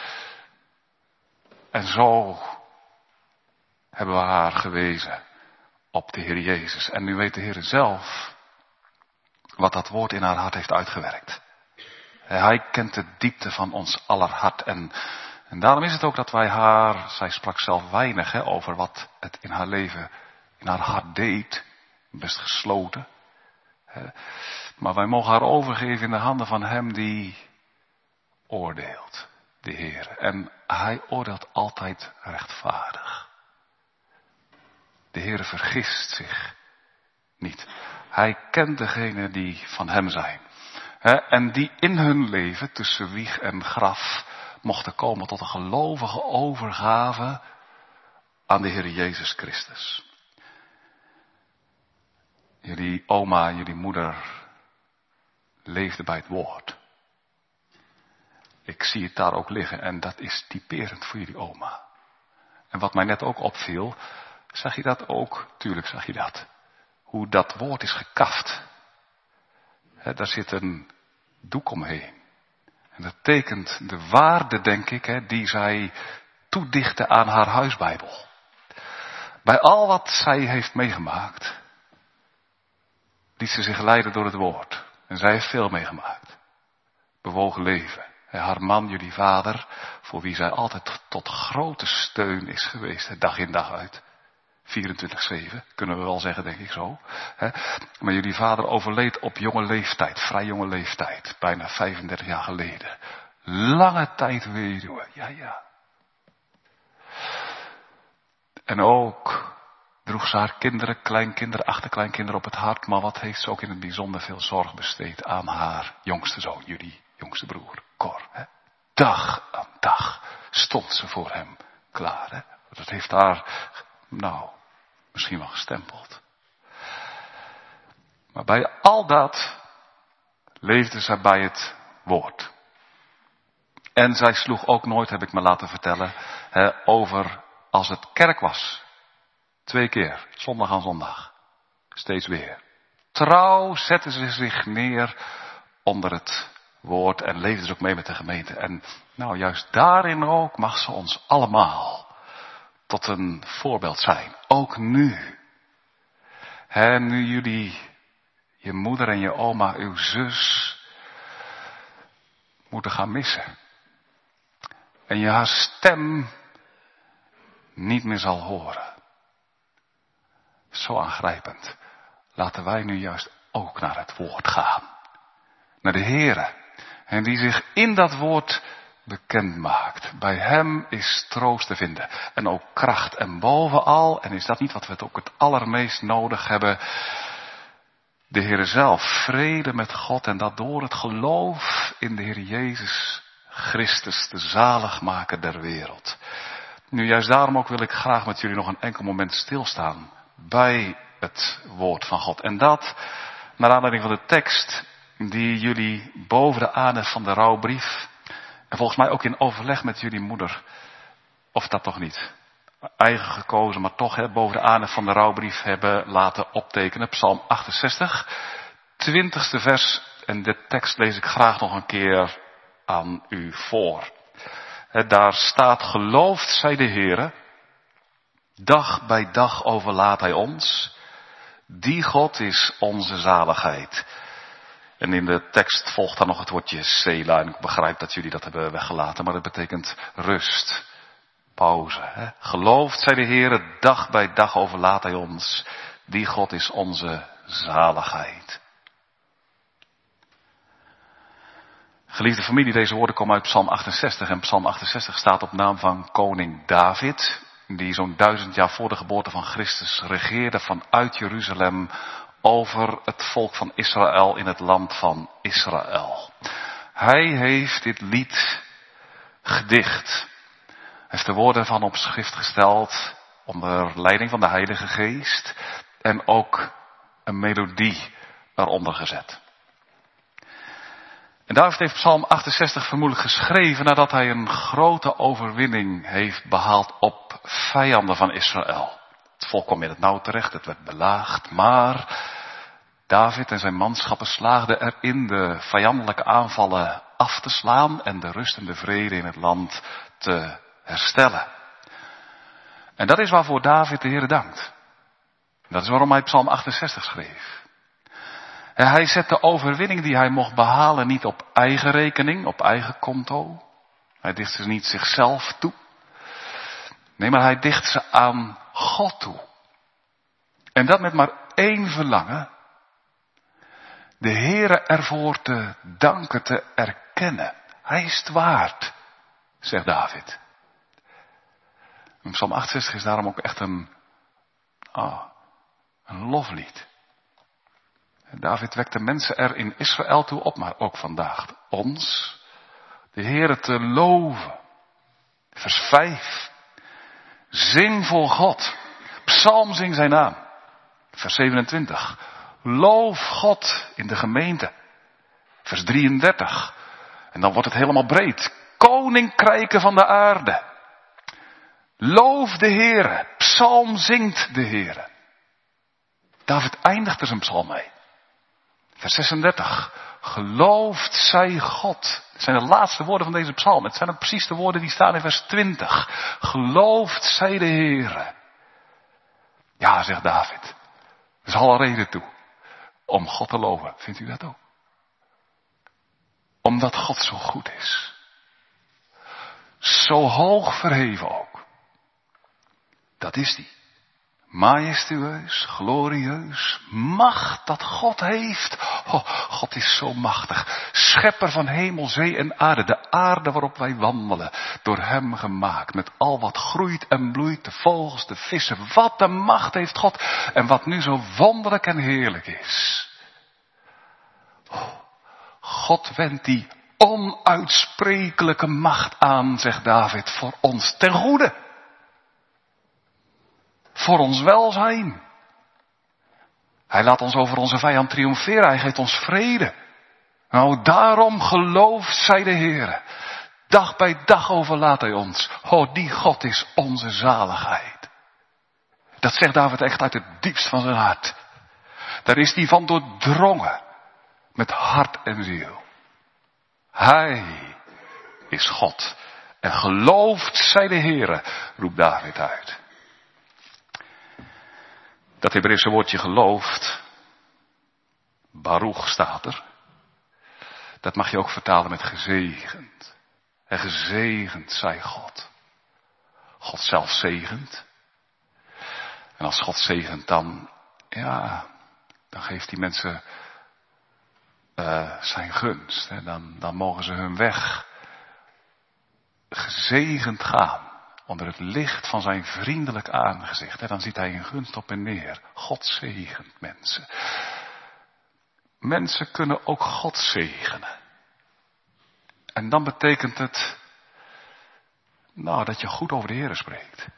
En zo hebben we haar gewezen op de Heer Jezus. En nu weet de Heer zelf wat dat woord in haar hart heeft uitgewerkt. Hij kent de diepte van ons aller hart. En daarom is het ook dat wij haar, zij sprak zelf weinig over wat het in haar leven, in haar hart deed. Best gesloten. Maar wij mogen haar overgeven in de handen van Hem die oordeelt, de Heer. En Hij oordeelt altijd rechtvaardig. De Heer vergist zich niet. Hij kent degenen die van Hem zijn. En die in hun leven tussen wieg en graf mochten komen tot een gelovige overgave aan de Heer Jezus Christus. Jullie oma, jullie moeder leefde bij het woord. Ik zie het daar ook liggen en dat is typerend voor jullie oma. En wat mij net ook opviel, zag je dat ook? Tuurlijk zag je dat. Hoe dat woord is gekaft. Daar zit een doek omheen. En dat tekent de waarde, denk ik, die zij toedichtte aan haar huisbijbel. Bij al wat zij heeft meegemaakt, liet ze zich leiden door het woord. En zij heeft veel meegemaakt. Bewogen leven. Haar man, jullie vader, voor wie zij altijd tot grote steun is geweest. Dag in dag uit. 24/7, kunnen we wel zeggen, denk ik zo. Maar jullie vader overleed op jonge leeftijd. Vrij jonge leeftijd. Bijna 35 jaar geleden. Lange tijd weduwe. Ja. En ook droeg ze haar kinderen, kleinkinderen, achterkleinkinderen op het hart. Maar wat heeft ze ook in het bijzonder veel zorg besteed aan haar jongste zoon, jullie jongste broer, Cor. Dag aan dag stond ze voor hem klaar. Dat heeft haar, misschien wel gestempeld. Maar bij al dat leefde zij bij het woord. En zij sloeg ook nooit, heb ik me laten vertellen, over als het kerk was. 2 keer, zondag aan zondag. Steeds weer. Trouw zetten ze zich neer onder het woord en leefden ze ook mee met de gemeente. En juist daarin ook mag ze ons allemaal tot een voorbeeld zijn. Ook nu. Nu jullie, je moeder en je oma, uw zus, moeten gaan missen. En je haar stem niet meer zal horen. Zo aangrijpend. Laten wij nu juist ook naar het woord gaan. Naar de Heere. En die zich in dat woord bekend maakt. Bij Hem is troost te vinden. En ook kracht. En bovenal, en is dat niet wat we ook het allermeest nodig hebben, de Heere zelf. Vrede met God. En dat door het geloof in de Heer Jezus Christus, de zaligmaker der wereld. Nu juist daarom ook wil ik graag met jullie nog een enkel moment stilstaan bij het woord van God. En dat naar aanleiding van de tekst die jullie boven de aanhef van de rouwbrief, en volgens mij ook in overleg met jullie moeder, of dat toch niet, eigen gekozen, maar toch boven de aanhef van de rouwbrief hebben laten optekenen. Psalm 68, 20ste vers, en de tekst lees ik graag nog een keer aan u voor. Daar staat: geloofd zij de Heere, dag bij dag overlaat Hij ons. Die God is onze zaligheid. En in de tekst volgt dan nog het woordje Sela. En ik begrijp dat jullie dat hebben weggelaten, maar dat betekent rust. Pauze. Hè? Geloofd zij de Heere, dag bij dag overlaat hij ons. Die God is onze zaligheid. Geliefde familie, deze woorden komen uit Psalm 68. En Psalm 68 staat op naam van koning David, die zo'n 1000 jaar voor de geboorte van Christus regeerde vanuit Jeruzalem over het volk van Israël in het land van Israël. Hij heeft dit lied gedicht. Hij heeft de woorden van op schrift gesteld onder leiding van de Heilige Geest en ook een melodie eronder gezet. En David heeft Psalm 68 vermoedelijk geschreven nadat hij een grote overwinning heeft behaald op vijanden van Israël. Het volk kwam in het nauw terecht, het werd belaagd, maar David en zijn manschappen slaagden erin de vijandelijke aanvallen af te slaan en de rust en de vrede in het land te herstellen. En dat is waarvoor David de Heere dankt. Dat is waarom hij Psalm 68 schreef. En hij zet de overwinning die hij mocht behalen niet op eigen rekening, op eigen konto. Hij dicht ze niet zichzelf toe. Nee, maar hij dicht ze aan God toe. En dat met maar één verlangen. De Heere ervoor te danken, te erkennen. Hij is het waard, zegt David. En Psalm 68 is daarom ook echt een loflied. David wekte mensen er in Israël toe op, maar ook vandaag ons, de Heere te loven. Vers 5. Zing voor God. Psalm zing zijn naam. Vers 27. Loof God in de gemeente. Vers 33. En dan wordt het helemaal breed. Koninkrijken van de aarde. Loof de Heere. Psalm zingt de Heere. David eindigt er zijn psalm mee. Vers 36. Geloofd zij God. Het zijn de laatste woorden van deze psalm. Het zijn ook precies de woorden die staan in vers 20. Geloofd zij de Heere. Ja, zegt David. Er is alle reden toe om God te loven. Vindt u dat ook? Omdat God zo goed is. Zo hoog verheven ook. Dat is die. Majestueus, glorieus, macht dat God heeft. Oh, God is zo machtig. Schepper van hemel, zee en aarde. De aarde waarop wij wandelen. Door hem gemaakt. Met al wat groeit en bloeit. De vogels, de vissen. Wat een macht heeft God. En wat nu zo wonderlijk en heerlijk is. Oh, God wendt die onuitsprekelijke macht aan, zegt David, voor ons ten goede. Voor ons welzijn. Hij laat ons over onze vijand triomferen. Hij geeft ons vrede. Nou, daarom gelooft zij de Heere. Dag bij dag overlaat hij ons. Oh, die God is onze zaligheid. Dat zegt David echt uit het diepst van zijn hart. Daar is hij van doordrongen. Met hart en ziel. Hij is God. En gelooft zij de Heere, roept David uit. Dat Hebreeuwse woordje gelooft, Baruch staat er. Dat mag je ook vertalen met gezegend. En gezegend zij God. God zelf zegent. En als God zegent dan geeft die mensen zijn gunst. Hè. Dan mogen ze hun weg gezegend gaan. Onder het licht van zijn vriendelijk aangezicht. En dan ziet hij in gunst op en neer. God zegent mensen. Mensen kunnen ook God zegenen. En dan betekent het dat je goed over de Heer spreekt.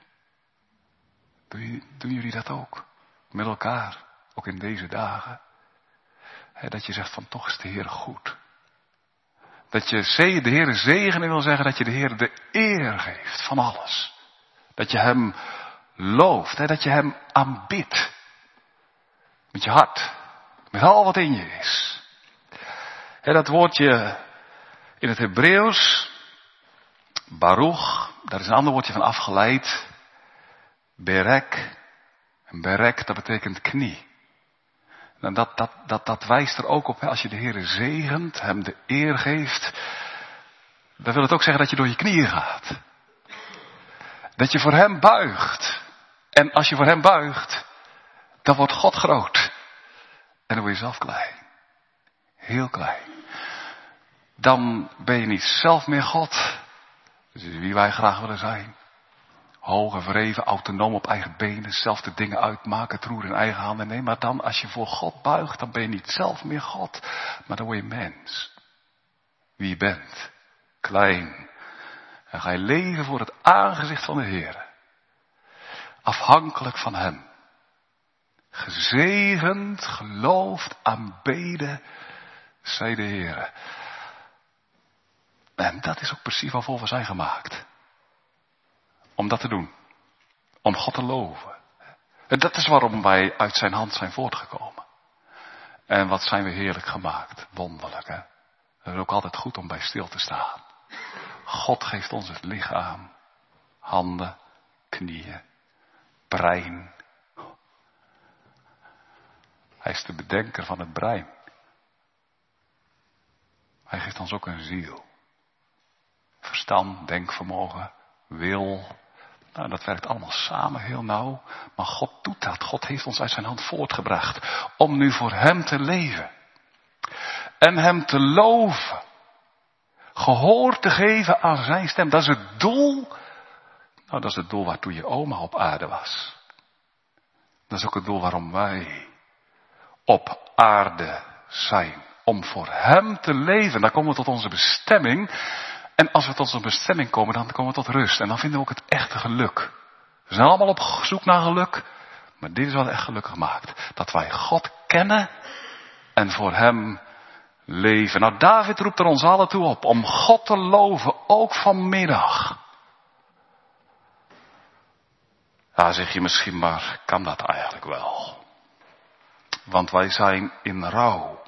Doen jullie dat ook? Met elkaar. Ook in deze dagen. Dat je zegt van toch is de Heer goed. Dat je de Heer zegenen wil zeggen dat je de Heer de eer geeft van alles. Dat je hem looft, dat je hem aanbidt. Met je hart. Met al wat in je is. Dat woordje in het Hebreeuws, Baruch, daar is een ander woordje van afgeleid. Berek. En berek, dat betekent knie. En dat wijst er ook op, hè? Als je de Heere zegent, hem de eer geeft, dan wil het ook zeggen dat je door je knieën gaat. Dat je voor hem buigt. En als je voor hem buigt, dan wordt God groot. En dan word je zelf klein. Heel klein. Dan ben je niet zelf meer God. Dat is wie wij graag willen zijn. Hoog en verheven, autonoom op eigen benen, zelf de dingen uitmaken, het roer in eigen handen nemen. Maar dan, als je voor God buigt, dan ben je niet zelf meer God. Maar dan word je mens. Wie je bent. Klein. En ga je leven voor het aangezicht van de Heer. Afhankelijk van hem. Gezegend, geloofd, aanbeden, zij de Heer. En dat is ook precies waarvoor we zijn gemaakt. Om dat te doen. Om God te loven. En dat is waarom wij uit zijn hand zijn voortgekomen. En wat zijn we heerlijk gemaakt. Wonderlijk, hè. Het is ook altijd goed om bij stil te staan. God geeft ons het lichaam. Handen, knieën, brein. Hij is de bedenker van het brein. Hij geeft ons ook een ziel. Verstand, denkvermogen, wil. Nou, dat werkt allemaal samen heel nauw. Maar God doet dat. God heeft ons uit zijn hand voortgebracht. Om nu voor hem te leven. En hem te loven. Gehoor te geven aan zijn stem. Dat is het doel. Nou, dat is het doel waartoe je oma op aarde was. Dat is ook het doel waarom wij op aarde zijn. Om voor hem te leven. Dan komen we tot onze bestemming. En als we tot onze bestemming komen, dan komen we tot rust. En dan vinden we ook het echte geluk. We zijn allemaal op zoek naar geluk. Maar dit is wat echt gelukkig maakt. Dat wij God kennen en voor hem leven. Nou, David roept er ons allen toe op om God te loven, ook vanmiddag. Ja, zeg je misschien, maar kan dat eigenlijk wel? Want wij zijn in rouw.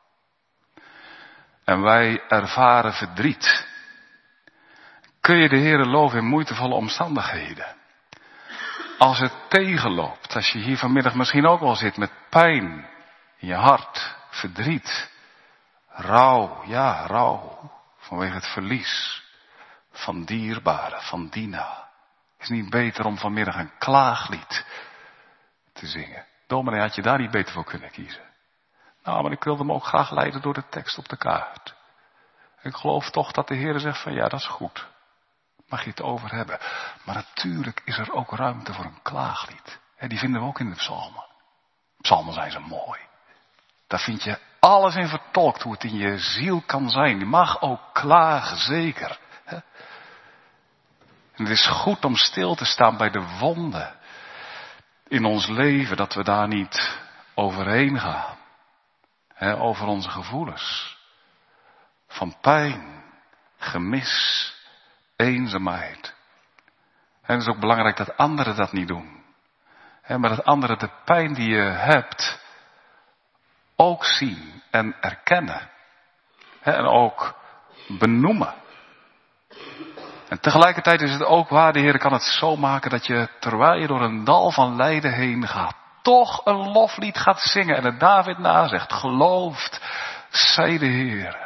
En wij ervaren verdriet. Kun je de Heere loven in moeitevolle omstandigheden? Als het tegenloopt, als je hier vanmiddag misschien ook wel zit met pijn in je hart, verdriet, rouw, ja, rouw, vanwege het verlies van dierbaren, van Dina. Is niet beter om vanmiddag een klaaglied te zingen? Dominee, had je daar niet beter voor kunnen kiezen? Nou, maar ik wilde hem ook graag leiden door de tekst op de kaart. Ik geloof toch dat de Heer zegt van ja, dat is goed. Mag je het over hebben. Maar natuurlijk is er ook ruimte voor een klaaglied. En die vinden we ook in de psalmen. Psalmen zijn zo mooi. Daar vind je alles in vertolkt, hoe het in je ziel kan zijn. Je mag ook klagen, zeker. En het is goed om stil te staan bij de wonden in ons leven, dat we daar niet overheen gaan. Over onze gevoelens. Van pijn, gemis, eenzaamheid. En het is ook belangrijk dat anderen dat niet doen. Maar dat anderen de pijn die je hebt ook zien en erkennen. En ook benoemen. En tegelijkertijd is het ook waar, de Heer kan het zo maken dat je, terwijl je door een dal van lijden heen gaat, toch een loflied gaat zingen en het David nazegt. Gelooft, zij de Heer.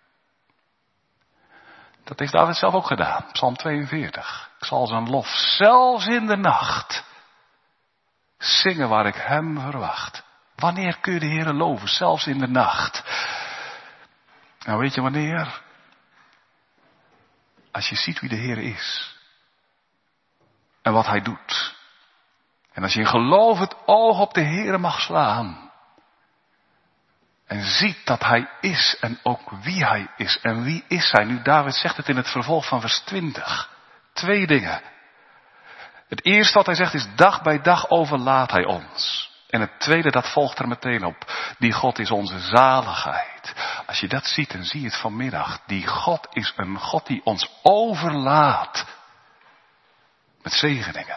Dat heeft David zelf ook gedaan. Psalm 42. Ik zal zijn lof zelfs in de nacht zingen waar ik hem verwacht. Wanneer kun je de Heer loven? Zelfs in de nacht. Nou, weet je wanneer? Als je ziet wie de Heer is. En wat hij doet. En als je in geloof het oog op de Heer mag slaan. En ziet dat hij is en ook wie hij is. En wie is hij? Nu, David zegt het in het vervolg van vers 20. 2 dingen. Het eerste wat hij zegt is, dag bij dag overlaat hij ons. En het tweede, dat volgt er meteen op. Die God is onze zaligheid. Als je dat ziet, dan zie je het vanmiddag. Die God is een God die ons overlaat. Met zegeningen.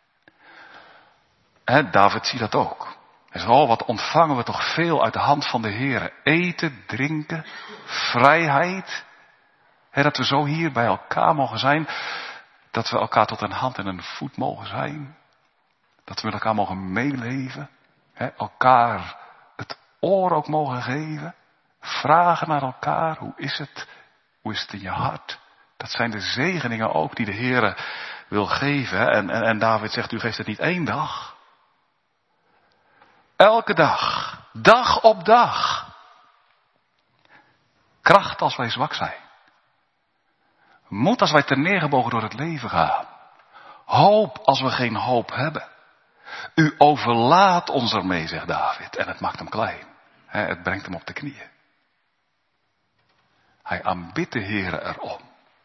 David ziet dat ook. Hij zegt, wat ontvangen we toch veel uit de hand van de Heer. Eten, drinken, vrijheid. Dat we zo hier bij elkaar mogen zijn. Dat we elkaar tot een hand en een voet mogen zijn. Dat we met elkaar mogen meeleven. Elkaar het oor ook mogen geven. Vragen naar elkaar, hoe is het? Hoe is het in je hart? Dat zijn de zegeningen ook die de Heere wil geven. Hè? En David zegt, u geeft het niet 1 dag. Elke dag. Dag op dag. Kracht als wij zwak zijn. Moed als wij terneergebogen door het leven gaan. Hoop als we geen hoop hebben. U overlaat ons ermee, zegt David. En het maakt hem klein. Het brengt hem op de knieën. Hij aanbidt de Heere erom.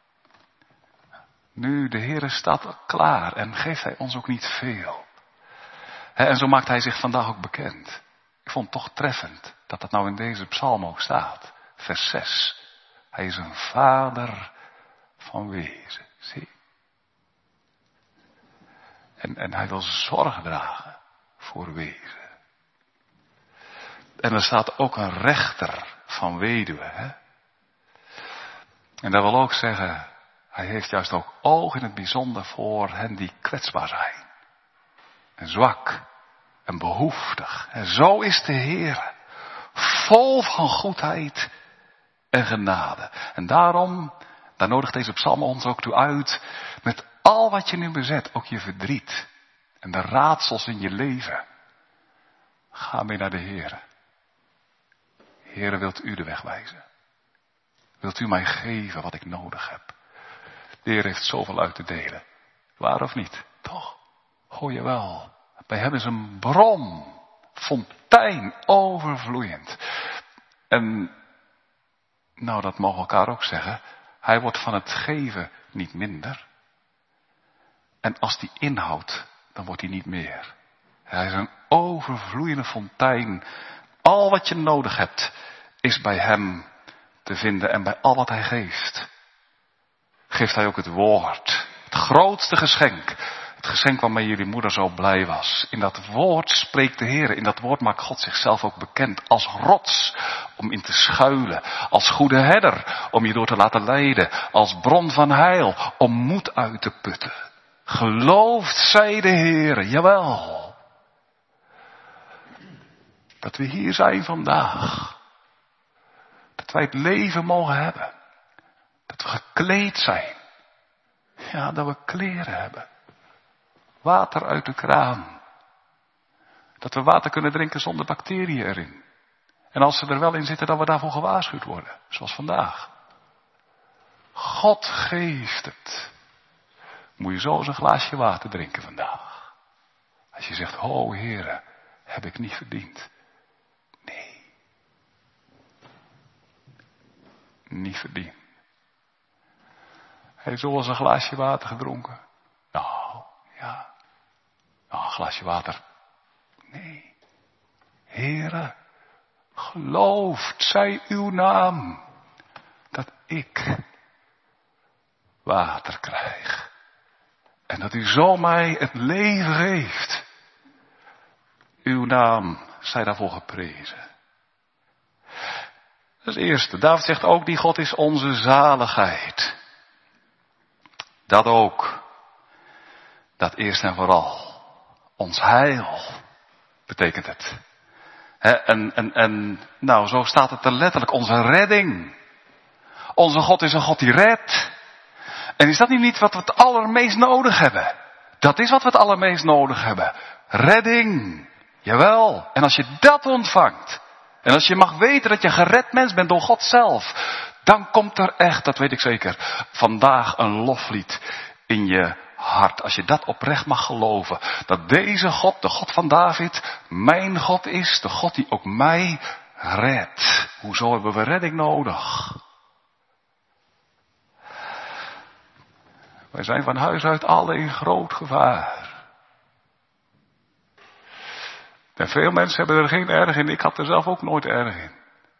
Nu, de Heere staat klaar en geeft hij ons ook niet veel. En zo maakt hij zich vandaag ook bekend. Ik vond het toch treffend dat dat nou in deze psalm ook staat. Vers 6. Hij is een vader van wezen. Zie. En hij wil zorg dragen voor wezen. En er staat ook een rechter van weduwe. Hè? En dat wil ook zeggen, hij heeft juist ook oog in het bijzonder voor hen die kwetsbaar zijn. En zwak en behoeftig. En zo is de Heer. Vol van goedheid en genade. En daarom, daar nodigt deze psalm ons ook toe uit. Met al wat je nu bezet, ook je verdriet. En de raadsels in je leven. Ga mee naar de Heer. Heere, wilt u de weg wijzen? Wilt u mij geven wat ik nodig heb? De Heer heeft zoveel uit te delen. Waar of niet? Toch? Hoor je wel. Bij hem is een bron. Fontein overvloeiend. En, nou dat mogen we elkaar ook zeggen. Hij wordt van het geven niet minder. En als die inhoudt, dan wordt hij niet meer. Hij is een overvloeiende fontein. Al wat je nodig hebt, is bij hem te vinden. En bij al wat hij geeft, geeft hij ook het woord. Het grootste geschenk. Het geschenk waarmee jullie moeder zo blij was. In dat woord spreekt de Heer. In dat woord maakt God zichzelf ook bekend. Als rots om in te schuilen. Als goede herder om je door te laten leiden. Als bron van heil om moed uit te putten. Geloofd zij de Heer. Jawel. Dat we hier zijn vandaag. Dat wij het leven mogen hebben. Dat we gekleed zijn. Ja, dat we kleren hebben. Water uit de kraan. Dat we water kunnen drinken zonder bacteriën erin. En als ze er wel in zitten, dat we daarvoor gewaarschuwd worden. Zoals vandaag. God geeft het. Moet je zo eens een glaasje water drinken vandaag. Als je zegt, o Heere, heb ik niet verdiend. Nee. Niet verdiend. Heeft zo eens een glaasje water gedronken? Nou, ja. Nou, een glaasje water. Nee. Heere, geloofd zij uw naam. Dat ik water krijg. En dat u zo mij het leven geeft. Uw naam zij daarvoor geprezen. Dat is het eerste. David zegt ook, die God is onze zaligheid. Dat ook. Dat eerst en vooral. Ons heil betekent het. En nou, zo staat het er letterlijk. Onze redding. Onze God is een God die redt. En is dat nu niet wat we het allermeest nodig hebben? Dat is wat we het allermeest nodig hebben. Redding. Jawel. En als je dat ontvangt. En als je mag weten dat je gered mens bent door God zelf. Dan komt er echt, dat weet ik zeker, vandaag een loflied in je hart. Als je dat oprecht mag geloven. Dat deze God, de God van David, mijn God is. De God die ook mij redt. Hoezo hebben we redding nodig? Wij zijn van huis uit alle in groot gevaar. En veel mensen hebben er geen erg in. Ik had er zelf ook nooit erg in.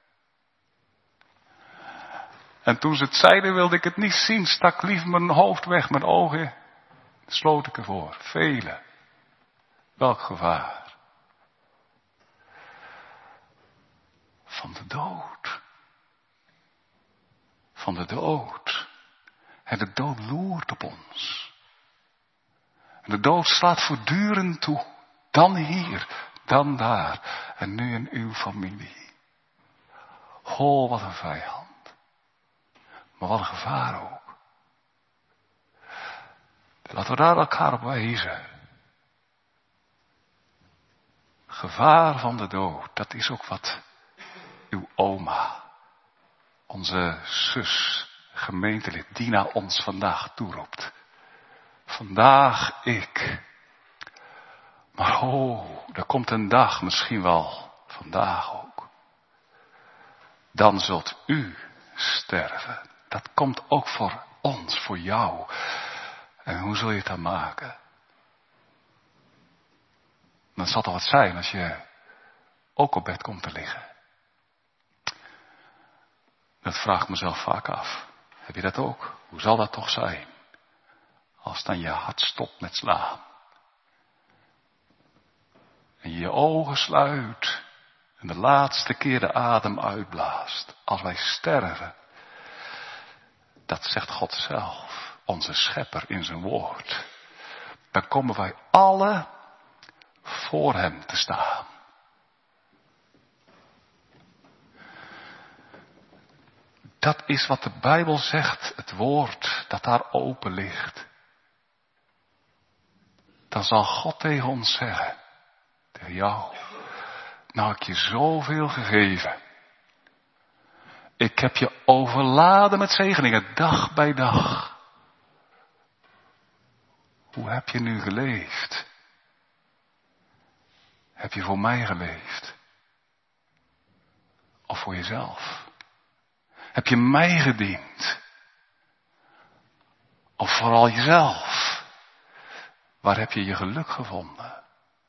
En toen ze het zeiden wilde ik het niet zien. Stak lief mijn hoofd weg, mijn ogen. Sloot ik ervoor. Vele. Welk gevaar? Van de dood. Van de dood. En de dood loert op ons. En de dood slaat voortdurend toe. Dan hier, Dan daar. En nu in uw familie. Oh, wat een vijand. Maar wat een gevaar ook. Laten we daar elkaar op wijzen. Gevaar van de dood. Dat is ook wat uw oma, onze zus, gemeentelid Dina ons vandaag toeroept. Vandaag ik. Maar er komt een dag, misschien wel vandaag ook. Dan zult u sterven. Dat komt ook voor ons, voor jou. En hoe zul je het dan maken? Dan zal het wat zijn als je ook op bed komt te liggen. Dat vraag ik mezelf vaak af. Heb je dat ook? Hoe zal dat toch zijn? Als dan je hart stopt met slaan. En je je ogen sluit. En de laatste keer de adem uitblaast. Als wij sterven. Dat zegt God zelf. Onze schepper in zijn woord. Dan komen wij alle voor hem te staan. Dat is wat de Bijbel zegt, het woord dat daar open ligt. Dan zal God tegen ons zeggen, tegen jou, nou heb ik je zoveel gegeven. Ik heb je overladen met zegeningen, dag bij dag. Hoe heb je nu geleefd? Heb je voor mij geleefd? Of voor jezelf? Heb je mij gediend? Of vooral jezelf? Waar heb je je geluk gevonden?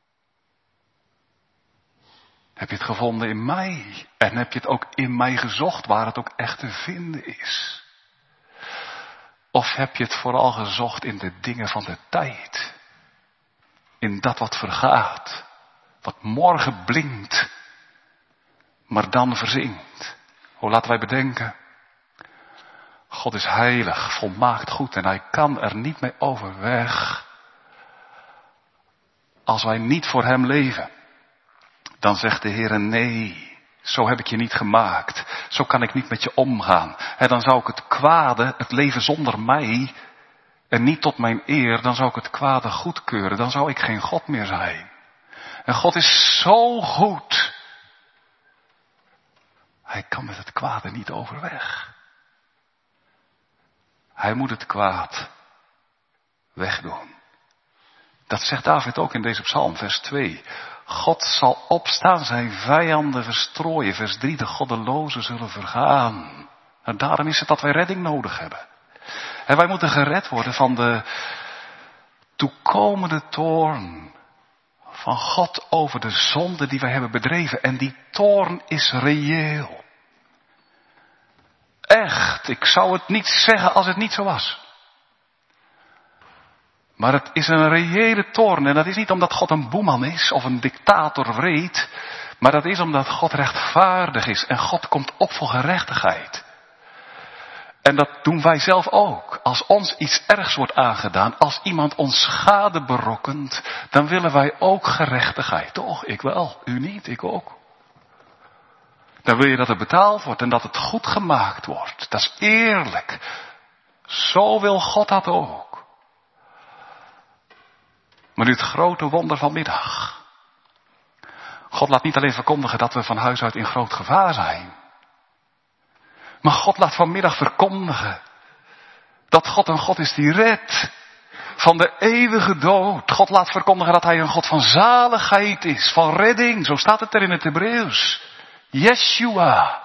Heb je het gevonden in mij? En heb je het ook in mij gezocht waar het ook echt te vinden is? Of heb je het vooral gezocht in de dingen van de tijd? In dat wat vergaat? Wat morgen blinkt, maar dan verzinkt. Laten wij bedenken, God is heilig, volmaakt goed en hij kan er niet mee overweg. Als wij niet voor hem leven, dan zegt de Heer nee, zo heb ik je niet gemaakt. Zo kan ik niet met je omgaan. En dan zou ik het kwade, het leven zonder mij, en niet tot mijn eer, dan zou ik het kwade goedkeuren. Dan zou ik geen God meer zijn. En God is zo goed. Hij kan met het kwade niet overweg. Hij moet het kwaad wegdoen. Dat zegt David ook in deze psalm, vers 2. God zal opstaan, zijn vijanden verstrooien. Vers 3, de goddelozen zullen vergaan. En daarom is het dat wij redding nodig hebben. En wij moeten gered worden van de toekomende toorn van God over de zonde die wij hebben bedreven. En die toorn is reëel. Echt, ik zou het niet zeggen als het niet zo was. Maar het is een reële toorn. En dat is niet omdat God een boeman is of een dictator wreed. Maar dat is omdat God rechtvaardig is. En God komt op voor gerechtigheid. En dat doen wij zelf ook. Als ons iets ergs wordt aangedaan, als iemand ons schade berokkent, dan willen wij ook gerechtigheid. Toch? Ik wel. U niet, ik ook. Dan wil je dat het betaald wordt en dat het goed gemaakt wordt. Dat is eerlijk. Zo wil God dat ook. Maar nu het grote wonder vanmiddag. God laat niet alleen verkondigen dat we van huis uit in groot gevaar zijn. Maar God laat vanmiddag verkondigen dat God een God is die redt van de eeuwige dood. God laat verkondigen dat hij een God van zaligheid is, van redding. Zo staat het er in het Hebreeuws. Yeshua.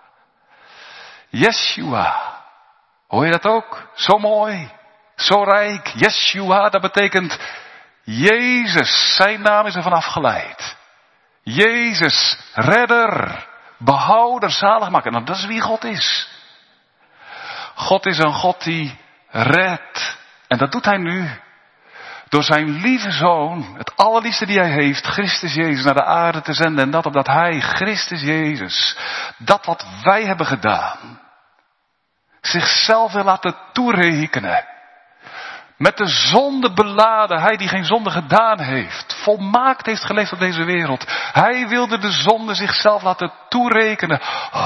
Yeshua. Hoor je dat ook? Zo mooi. Zo rijk. Yeshua, dat betekent Jezus. Zijn naam is ervan afgeleid. Jezus, redder, behouder, zaligmaker. Nou, dat is wie God is. God is een God die redt. En dat doet hij nu. Door zijn lieve zoon, het allerliefste die hij heeft, Christus Jezus, naar de aarde te zenden. En dat omdat hij, Christus Jezus, dat wat wij hebben gedaan, zichzelf wil laten toerekenen. Met de zonde beladen. Hij die geen zonde gedaan heeft. Volmaakt heeft geleefd op deze wereld. Hij wilde de zonde zichzelf laten toerekenen.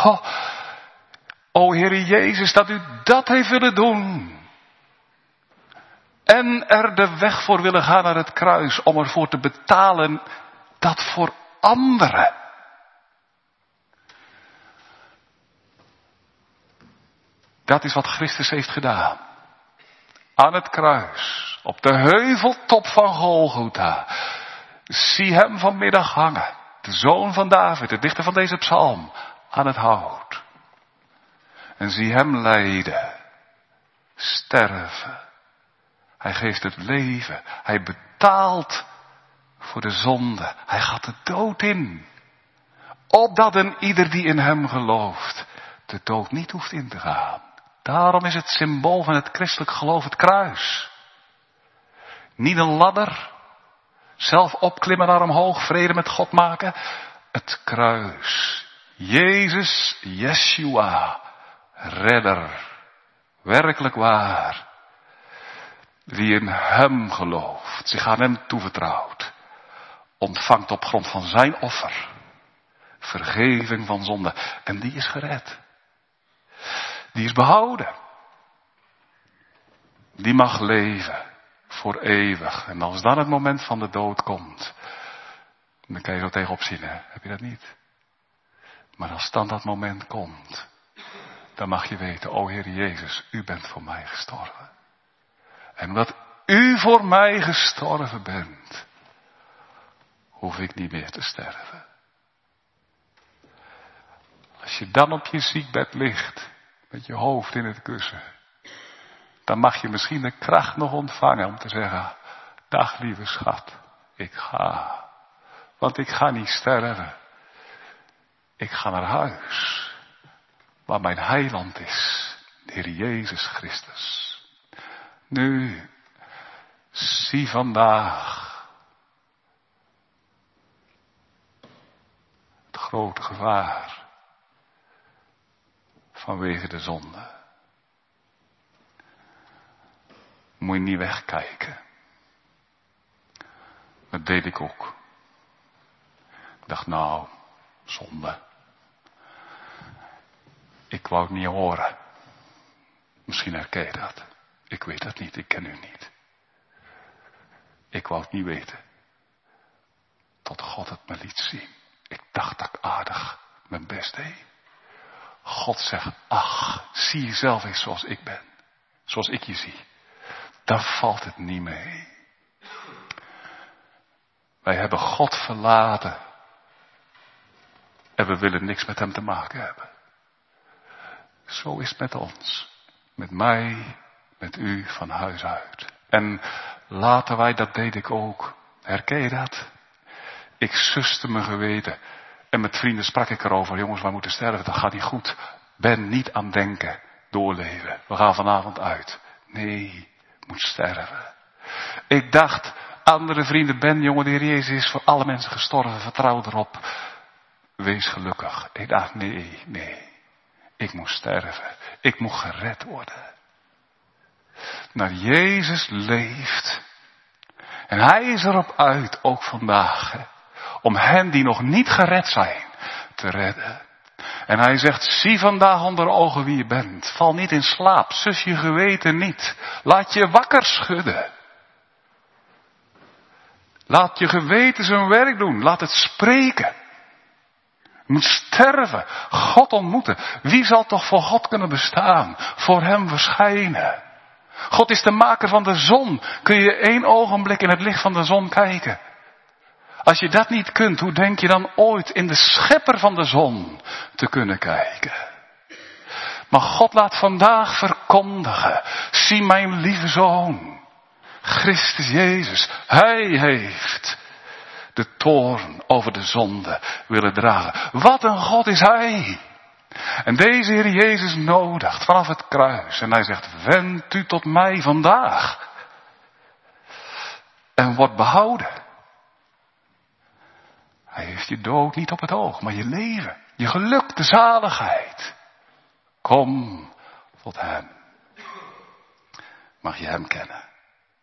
O Heere Jezus, dat u dat heeft willen doen. En er de weg voor willen gaan naar het kruis. Om ervoor te betalen dat voor anderen. Dat is wat Christus heeft gedaan. Aan het kruis. Op de heuveltop van Golgotha. Zie hem vanmiddag hangen. De zoon van David, de dichter van deze psalm. Aan het hout. En zie hem lijden. Sterven. Hij geeft het leven. Hij betaalt voor de zonde. Hij gaat de dood in. Opdat een ieder die in hem gelooft de dood niet hoeft in te gaan. Daarom is het symbool van het christelijk geloof het kruis. Niet een ladder. Zelf opklimmen naar omhoog. Vrede met God maken. Het kruis. Jezus, Yeshua. Redder. Werkelijk waar. Wie in hem gelooft. Zich aan hem toevertrouwt. Ontvangt op grond van zijn offer. Vergeving van zonde. En die is gered. Die is behouden. Die mag leven. Voor eeuwig. En als dan het moment van de dood komt. Dan kan je zo tegenop zien, hè? Heb je dat niet? Maar als dan dat moment komt. Dan mag je weten, o Heer Jezus, u bent voor mij gestorven. En omdat u voor mij gestorven bent. Hoef ik niet meer te sterven. Als je dan op je ziekbed ligt. Met je hoofd in het kussen. Dan mag je misschien de kracht nog ontvangen om te zeggen. Dag lieve schat, ik ga. Want ik ga niet sterven. Ik ga naar huis. Waar mijn heiland is. De Heer Jezus Christus. Nu, zie vandaag. Het grote gevaar. Vanwege de zonde. Moet je niet wegkijken. Dat deed ik ook. Ik dacht, nou, zonde. Ik wou het niet horen. Misschien herken je dat. Ik weet dat niet, ik ken u niet. Ik wou het niet weten. Tot God het me liet zien. Ik dacht dat ik aardig mijn best deed. God zegt, ach, zie jezelf eens zoals ik ben. Zoals ik je zie. Daar valt het niet mee. Wij hebben God verlaten. En we willen niks met hem te maken hebben. Zo is het met ons. Met mij, met u van huis uit. En laten wij, dat deed ik ook. Herken je dat? Ik suste mijn geweten. En met vrienden sprak ik erover. Jongens, wij moeten sterven, dat gaat niet goed. Ben niet aan denken. Doorleven. We gaan vanavond uit. Nee, moet sterven. Ik dacht, andere vrienden, Ben, jongen, de Heer Jezus is voor alle mensen gestorven. Vertrouw erop. Wees gelukkig. Ik dacht, nee. Ik moest sterven. Ik moet gered worden. Nou, Jezus leeft. En hij is erop uit, ook vandaag. Hè, om hen die nog niet gered zijn, te redden. En hij zegt, zie vandaag onder ogen wie je bent. Val niet in slaap, sus je geweten niet. Laat je wakker schudden. Laat je geweten zijn werk doen. Laat het spreken. Je moet sterven. God ontmoeten. Wie zal toch voor God kunnen bestaan? Voor hem verschijnen. God is de maker van de zon. Kun je 1 ogenblik in het licht van de zon kijken? Als je dat niet kunt, hoe denk je dan ooit in de schepper van de zon te kunnen kijken? Maar God laat vandaag verkondigen. Zie mijn lieve zoon. Christus Jezus. Hij heeft de toorn over de zonde willen dragen. Wat een God is hij. En deze Heer Jezus nodigt vanaf het kruis. En hij zegt, wend u tot mij vandaag. En word behouden. Hij heeft je dood niet op het oog, maar je leven. Je geluk, de zaligheid. Kom tot hem. Mag je hem kennen.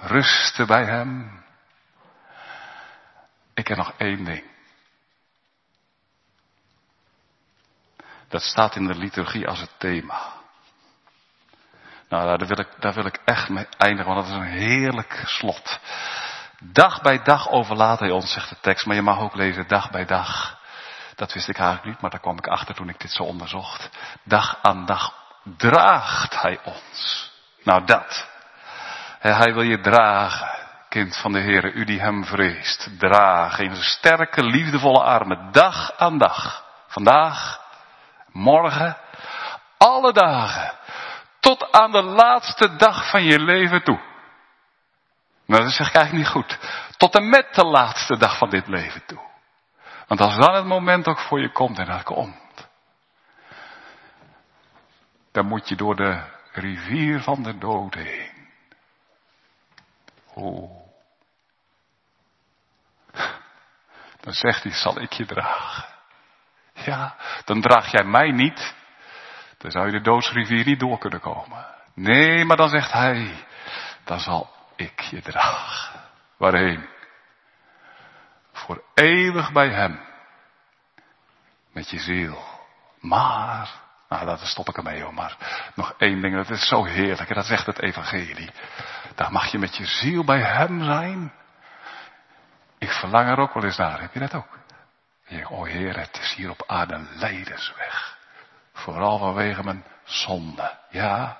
rusten bij hem. Ik heb nog één ding. Dat staat in de liturgie als het thema. Nou, daar wil ik echt mee eindigen, want dat is een heerlijk slot. Dag bij dag overlaat hij ons, zegt de tekst, maar je mag ook lezen dag bij dag. Dat wist ik eigenlijk niet, maar daar kwam ik achter toen ik dit zo onderzocht. Dag aan dag draagt hij ons. Nou dat. Hij wil je dragen, kind van de Heere, u die hem vreest. Dragen in zijn sterke, liefdevolle armen, dag aan dag. Vandaag, morgen, alle dagen. Tot aan de laatste dag van je leven toe. Nou, dat zeg ik eigenlijk niet goed. Tot en met de laatste dag van dit leven toe. Want als dan het moment ook voor je komt en dat komt. Dan moet je door de rivier van de dood heen. Dan zegt hij, zal ik je dragen. Ja, dan draag jij mij niet. Dan zou je de doodsrivier niet door kunnen komen. Nee, maar dan zegt hij, dan zal ik je dragen. Waarheen? Voor eeuwig bij hem. Met je ziel. Maar, nou daar stop ik ermee hoor, maar nog één ding, dat is zo heerlijk, en dat zegt het evangelie. Daar mag je met je ziel bij hem zijn. Ik verlang er ook wel eens naar, heb je dat ook? O Heer, het is hier op aarde een lijdensweg. Vooral vanwege mijn zonde. Ja.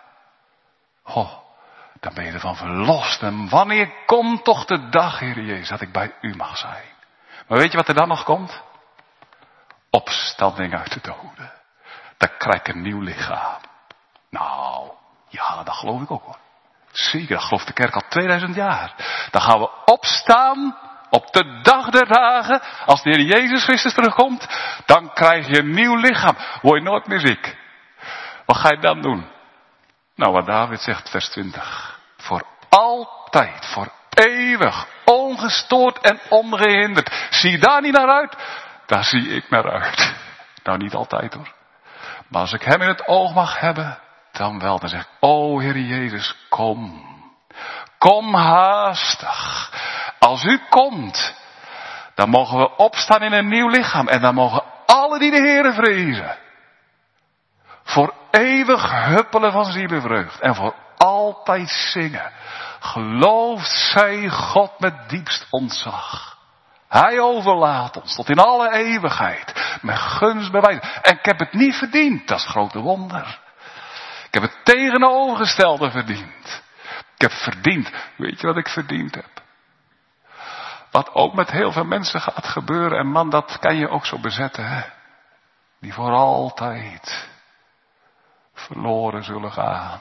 Dan ben je ervan verlost. En wanneer komt toch de dag, Heer Jezus, dat ik bij u mag zijn? Maar weet je wat er dan nog komt? Opstanding uit de doden. Dan krijg ik een nieuw lichaam. Nou, ja, dat geloof ik ook hoor. Zeker, dat gelooft de kerk al 2000 jaar. Dan gaan we opstaan op de dag der dagen. Als de Heer Jezus Christus terugkomt, dan krijg je een nieuw lichaam. Word je nooit meer ziek. Wat ga je dan doen? Nou, wat David zegt, vers 20. Voor altijd, voor eeuwig, ongestoord en ongehinderd. Zie je daar niet naar uit? Daar zie ik naar uit. Nou, niet altijd hoor. Maar als ik hem in het oog mag hebben, dan wel. Dan zeg ik, o Heer Jezus, kom. Kom haastig. Als u komt, dan mogen we opstaan in een nieuw lichaam. En dan mogen alle die de Heere vrezen, voor eeuwig huppelen van zielenvreugd. En voor altijd zingen. Gelooft zij God met diepst ontzag. Hij overlaat ons tot in alle eeuwigheid. Met gunst bewijzen. En ik heb het niet verdiend. Dat is het grote wonder. Ik heb het tegenovergestelde verdiend. Ik heb verdiend. Weet je wat ik verdiend heb? Wat ook met heel veel mensen gaat gebeuren. En man, dat kan je ook zo bezetten. Hè? Die voor altijd verloren zullen gaan.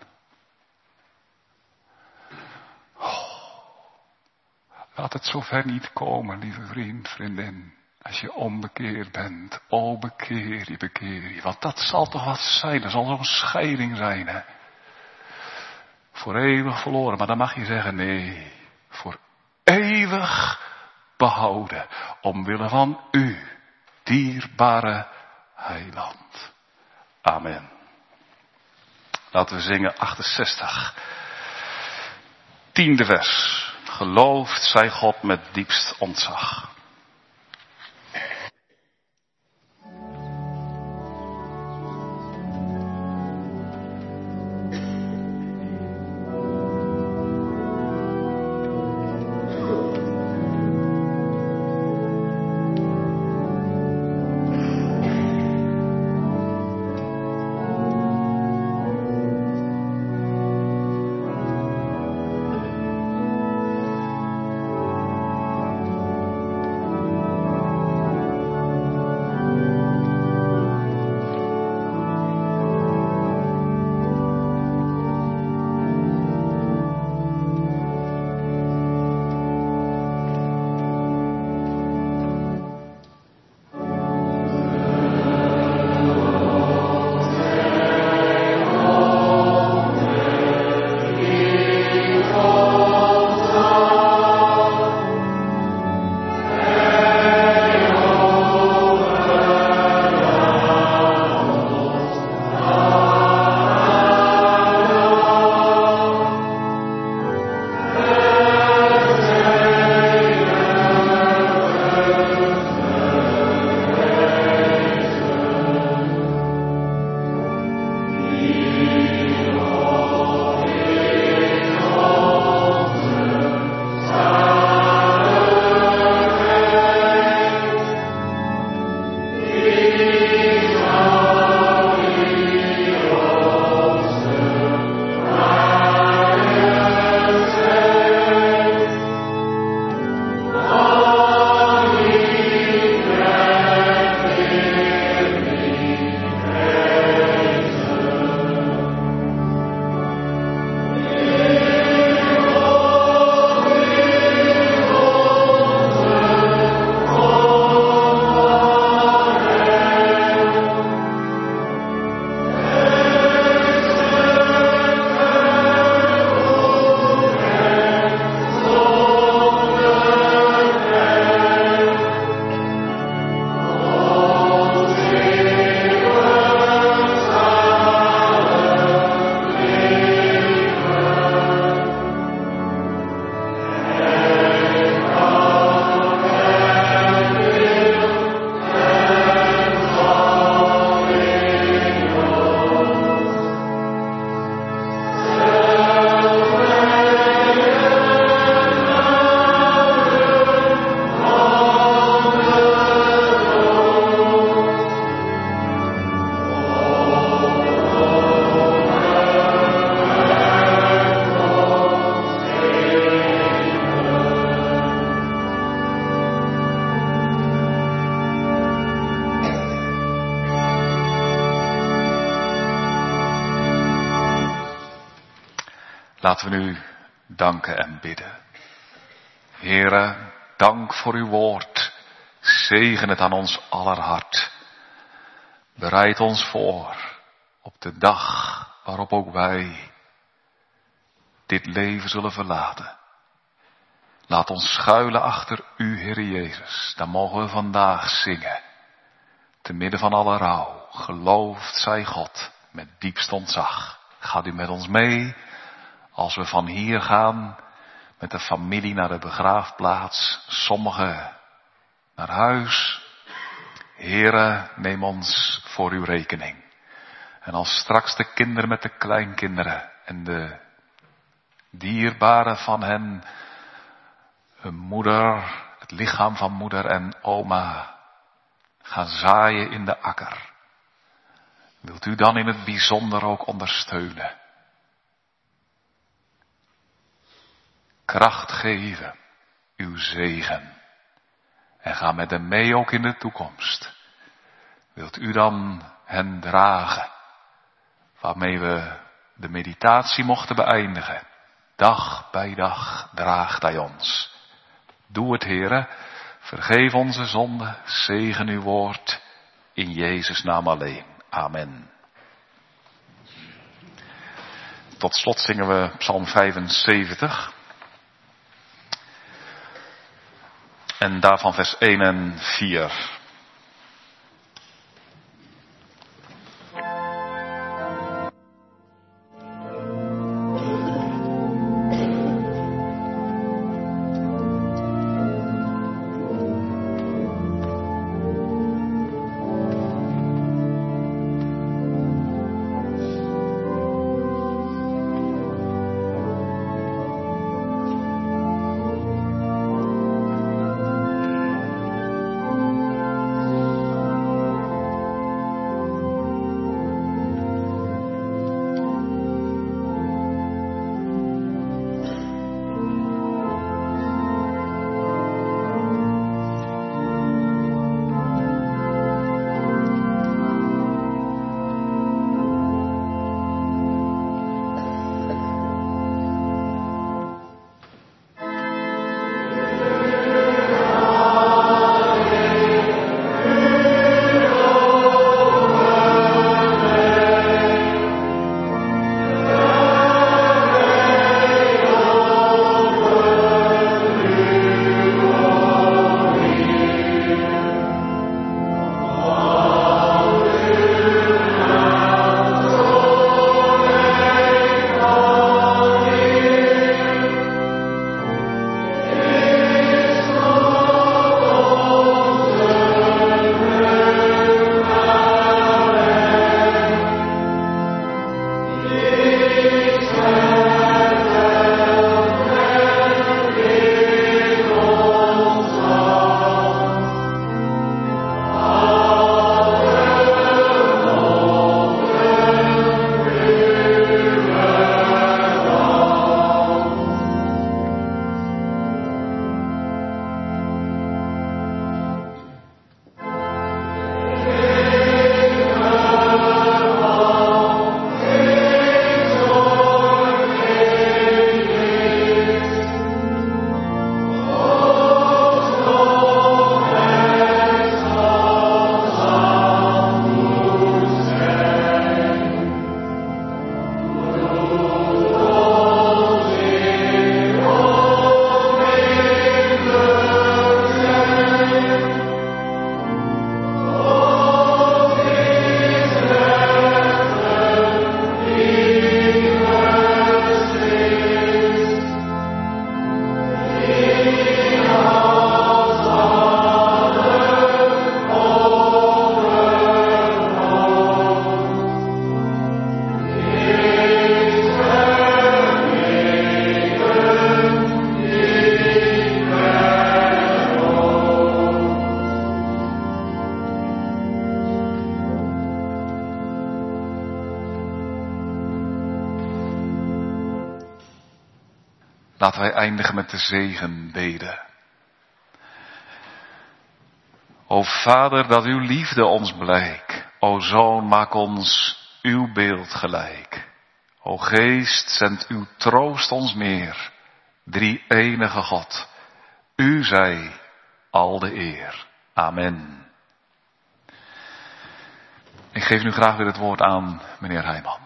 Laat het zover niet komen, lieve vriend, vriendin. Als je onbekeerd bent. Oh, bekeer je. Want dat zal toch wat zijn. Dat zal zo'n scheiding zijn, hè. Voor eeuwig verloren. Maar dan mag je zeggen, nee. Voor eeuwig behouden. Omwille van u, dierbare heiland. Amen. Laten we zingen 68. 10e vers. Geloofd zij God met diepst ontzag. Laten we nu danken en bidden. Heere, dank voor uw woord. Zegen het aan ons aller hart. Bereid ons voor op de dag waarop ook wij dit leven zullen verlaten. Laat ons schuilen achter u, Heere Jezus. Dan mogen we vandaag zingen. Te midden van alle rouw, geloofd zij God met diepst ontzag. Gaat u met ons mee als we van hier gaan met de familie naar de begraafplaats. Sommigen naar huis. Heere, neem ons voor uw rekening. En als straks de kinderen met de kleinkinderen en de dierbaren van hen, hun moeder, het lichaam van moeder en oma, gaan zaaien in de akker. Wilt u dan in het bijzonder ook ondersteunen? Kracht geven, uw zegen. En ga met hem mee ook in de toekomst. Wilt u dan hen dragen, waarmee we de meditatie mochten beëindigen. Dag bij dag draagt hij ons. Doe het, Heere. Vergeef onze zonden. Zegen uw woord. In Jezus' naam alleen. Amen. Tot slot zingen we Psalm 75. En daarvan vers 1 en 4. Laten wij eindigen met de zegenbede. O Vader, dat uw liefde ons blijk. O Zoon, maak ons uw beeld gelijk. O Geest, zend uw troost ons meer. Drie-enige God, u zij al de eer. Amen. Ik geef nu graag weer het woord aan meneer Heijman.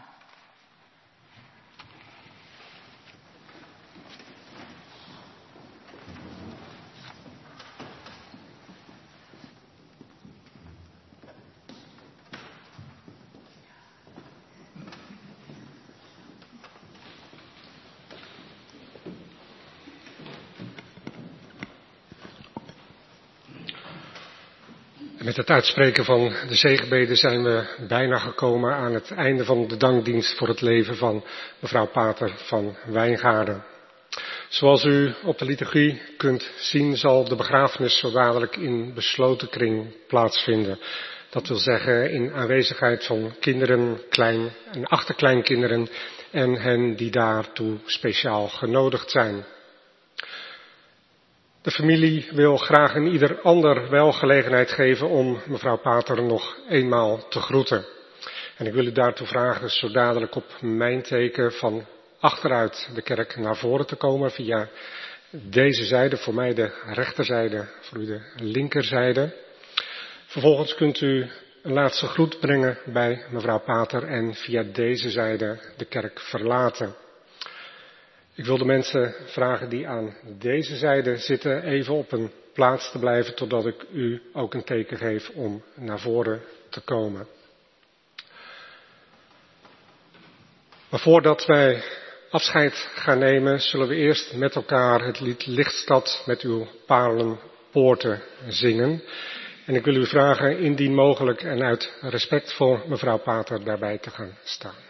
Met het uitspreken van de zegenbeden zijn we bijna gekomen aan het einde van de dankdienst voor het leven van mevrouw Pater van Wijngaarden. Zoals u op de liturgie kunt zien, zal de begrafenis zo dadelijk in besloten kring plaatsvinden. Dat wil zeggen in aanwezigheid van kinderen, klein- en achterkleinkinderen en hen die daartoe speciaal genodigd zijn. De familie wil graag een ieder ander wel gelegenheid geven om mevrouw Pater nog eenmaal te groeten. En ik wil u daartoe vragen dus zo dadelijk op mijn teken van achteruit de kerk naar voren te komen via deze zijde, voor mij de rechterzijde, voor u de linkerzijde. Vervolgens kunt u een laatste groet brengen bij mevrouw Pater en via deze zijde de kerk verlaten. Ik wil de mensen vragen die aan deze zijde zitten even op een plaats te blijven totdat ik u ook een teken geef om naar voren te komen. Maar voordat wij afscheid gaan nemen, zullen we eerst met elkaar het lied Lichtstad met uw paarlenpoorten zingen. En ik wil u vragen indien mogelijk en uit respect voor mevrouw Pater daarbij te gaan staan.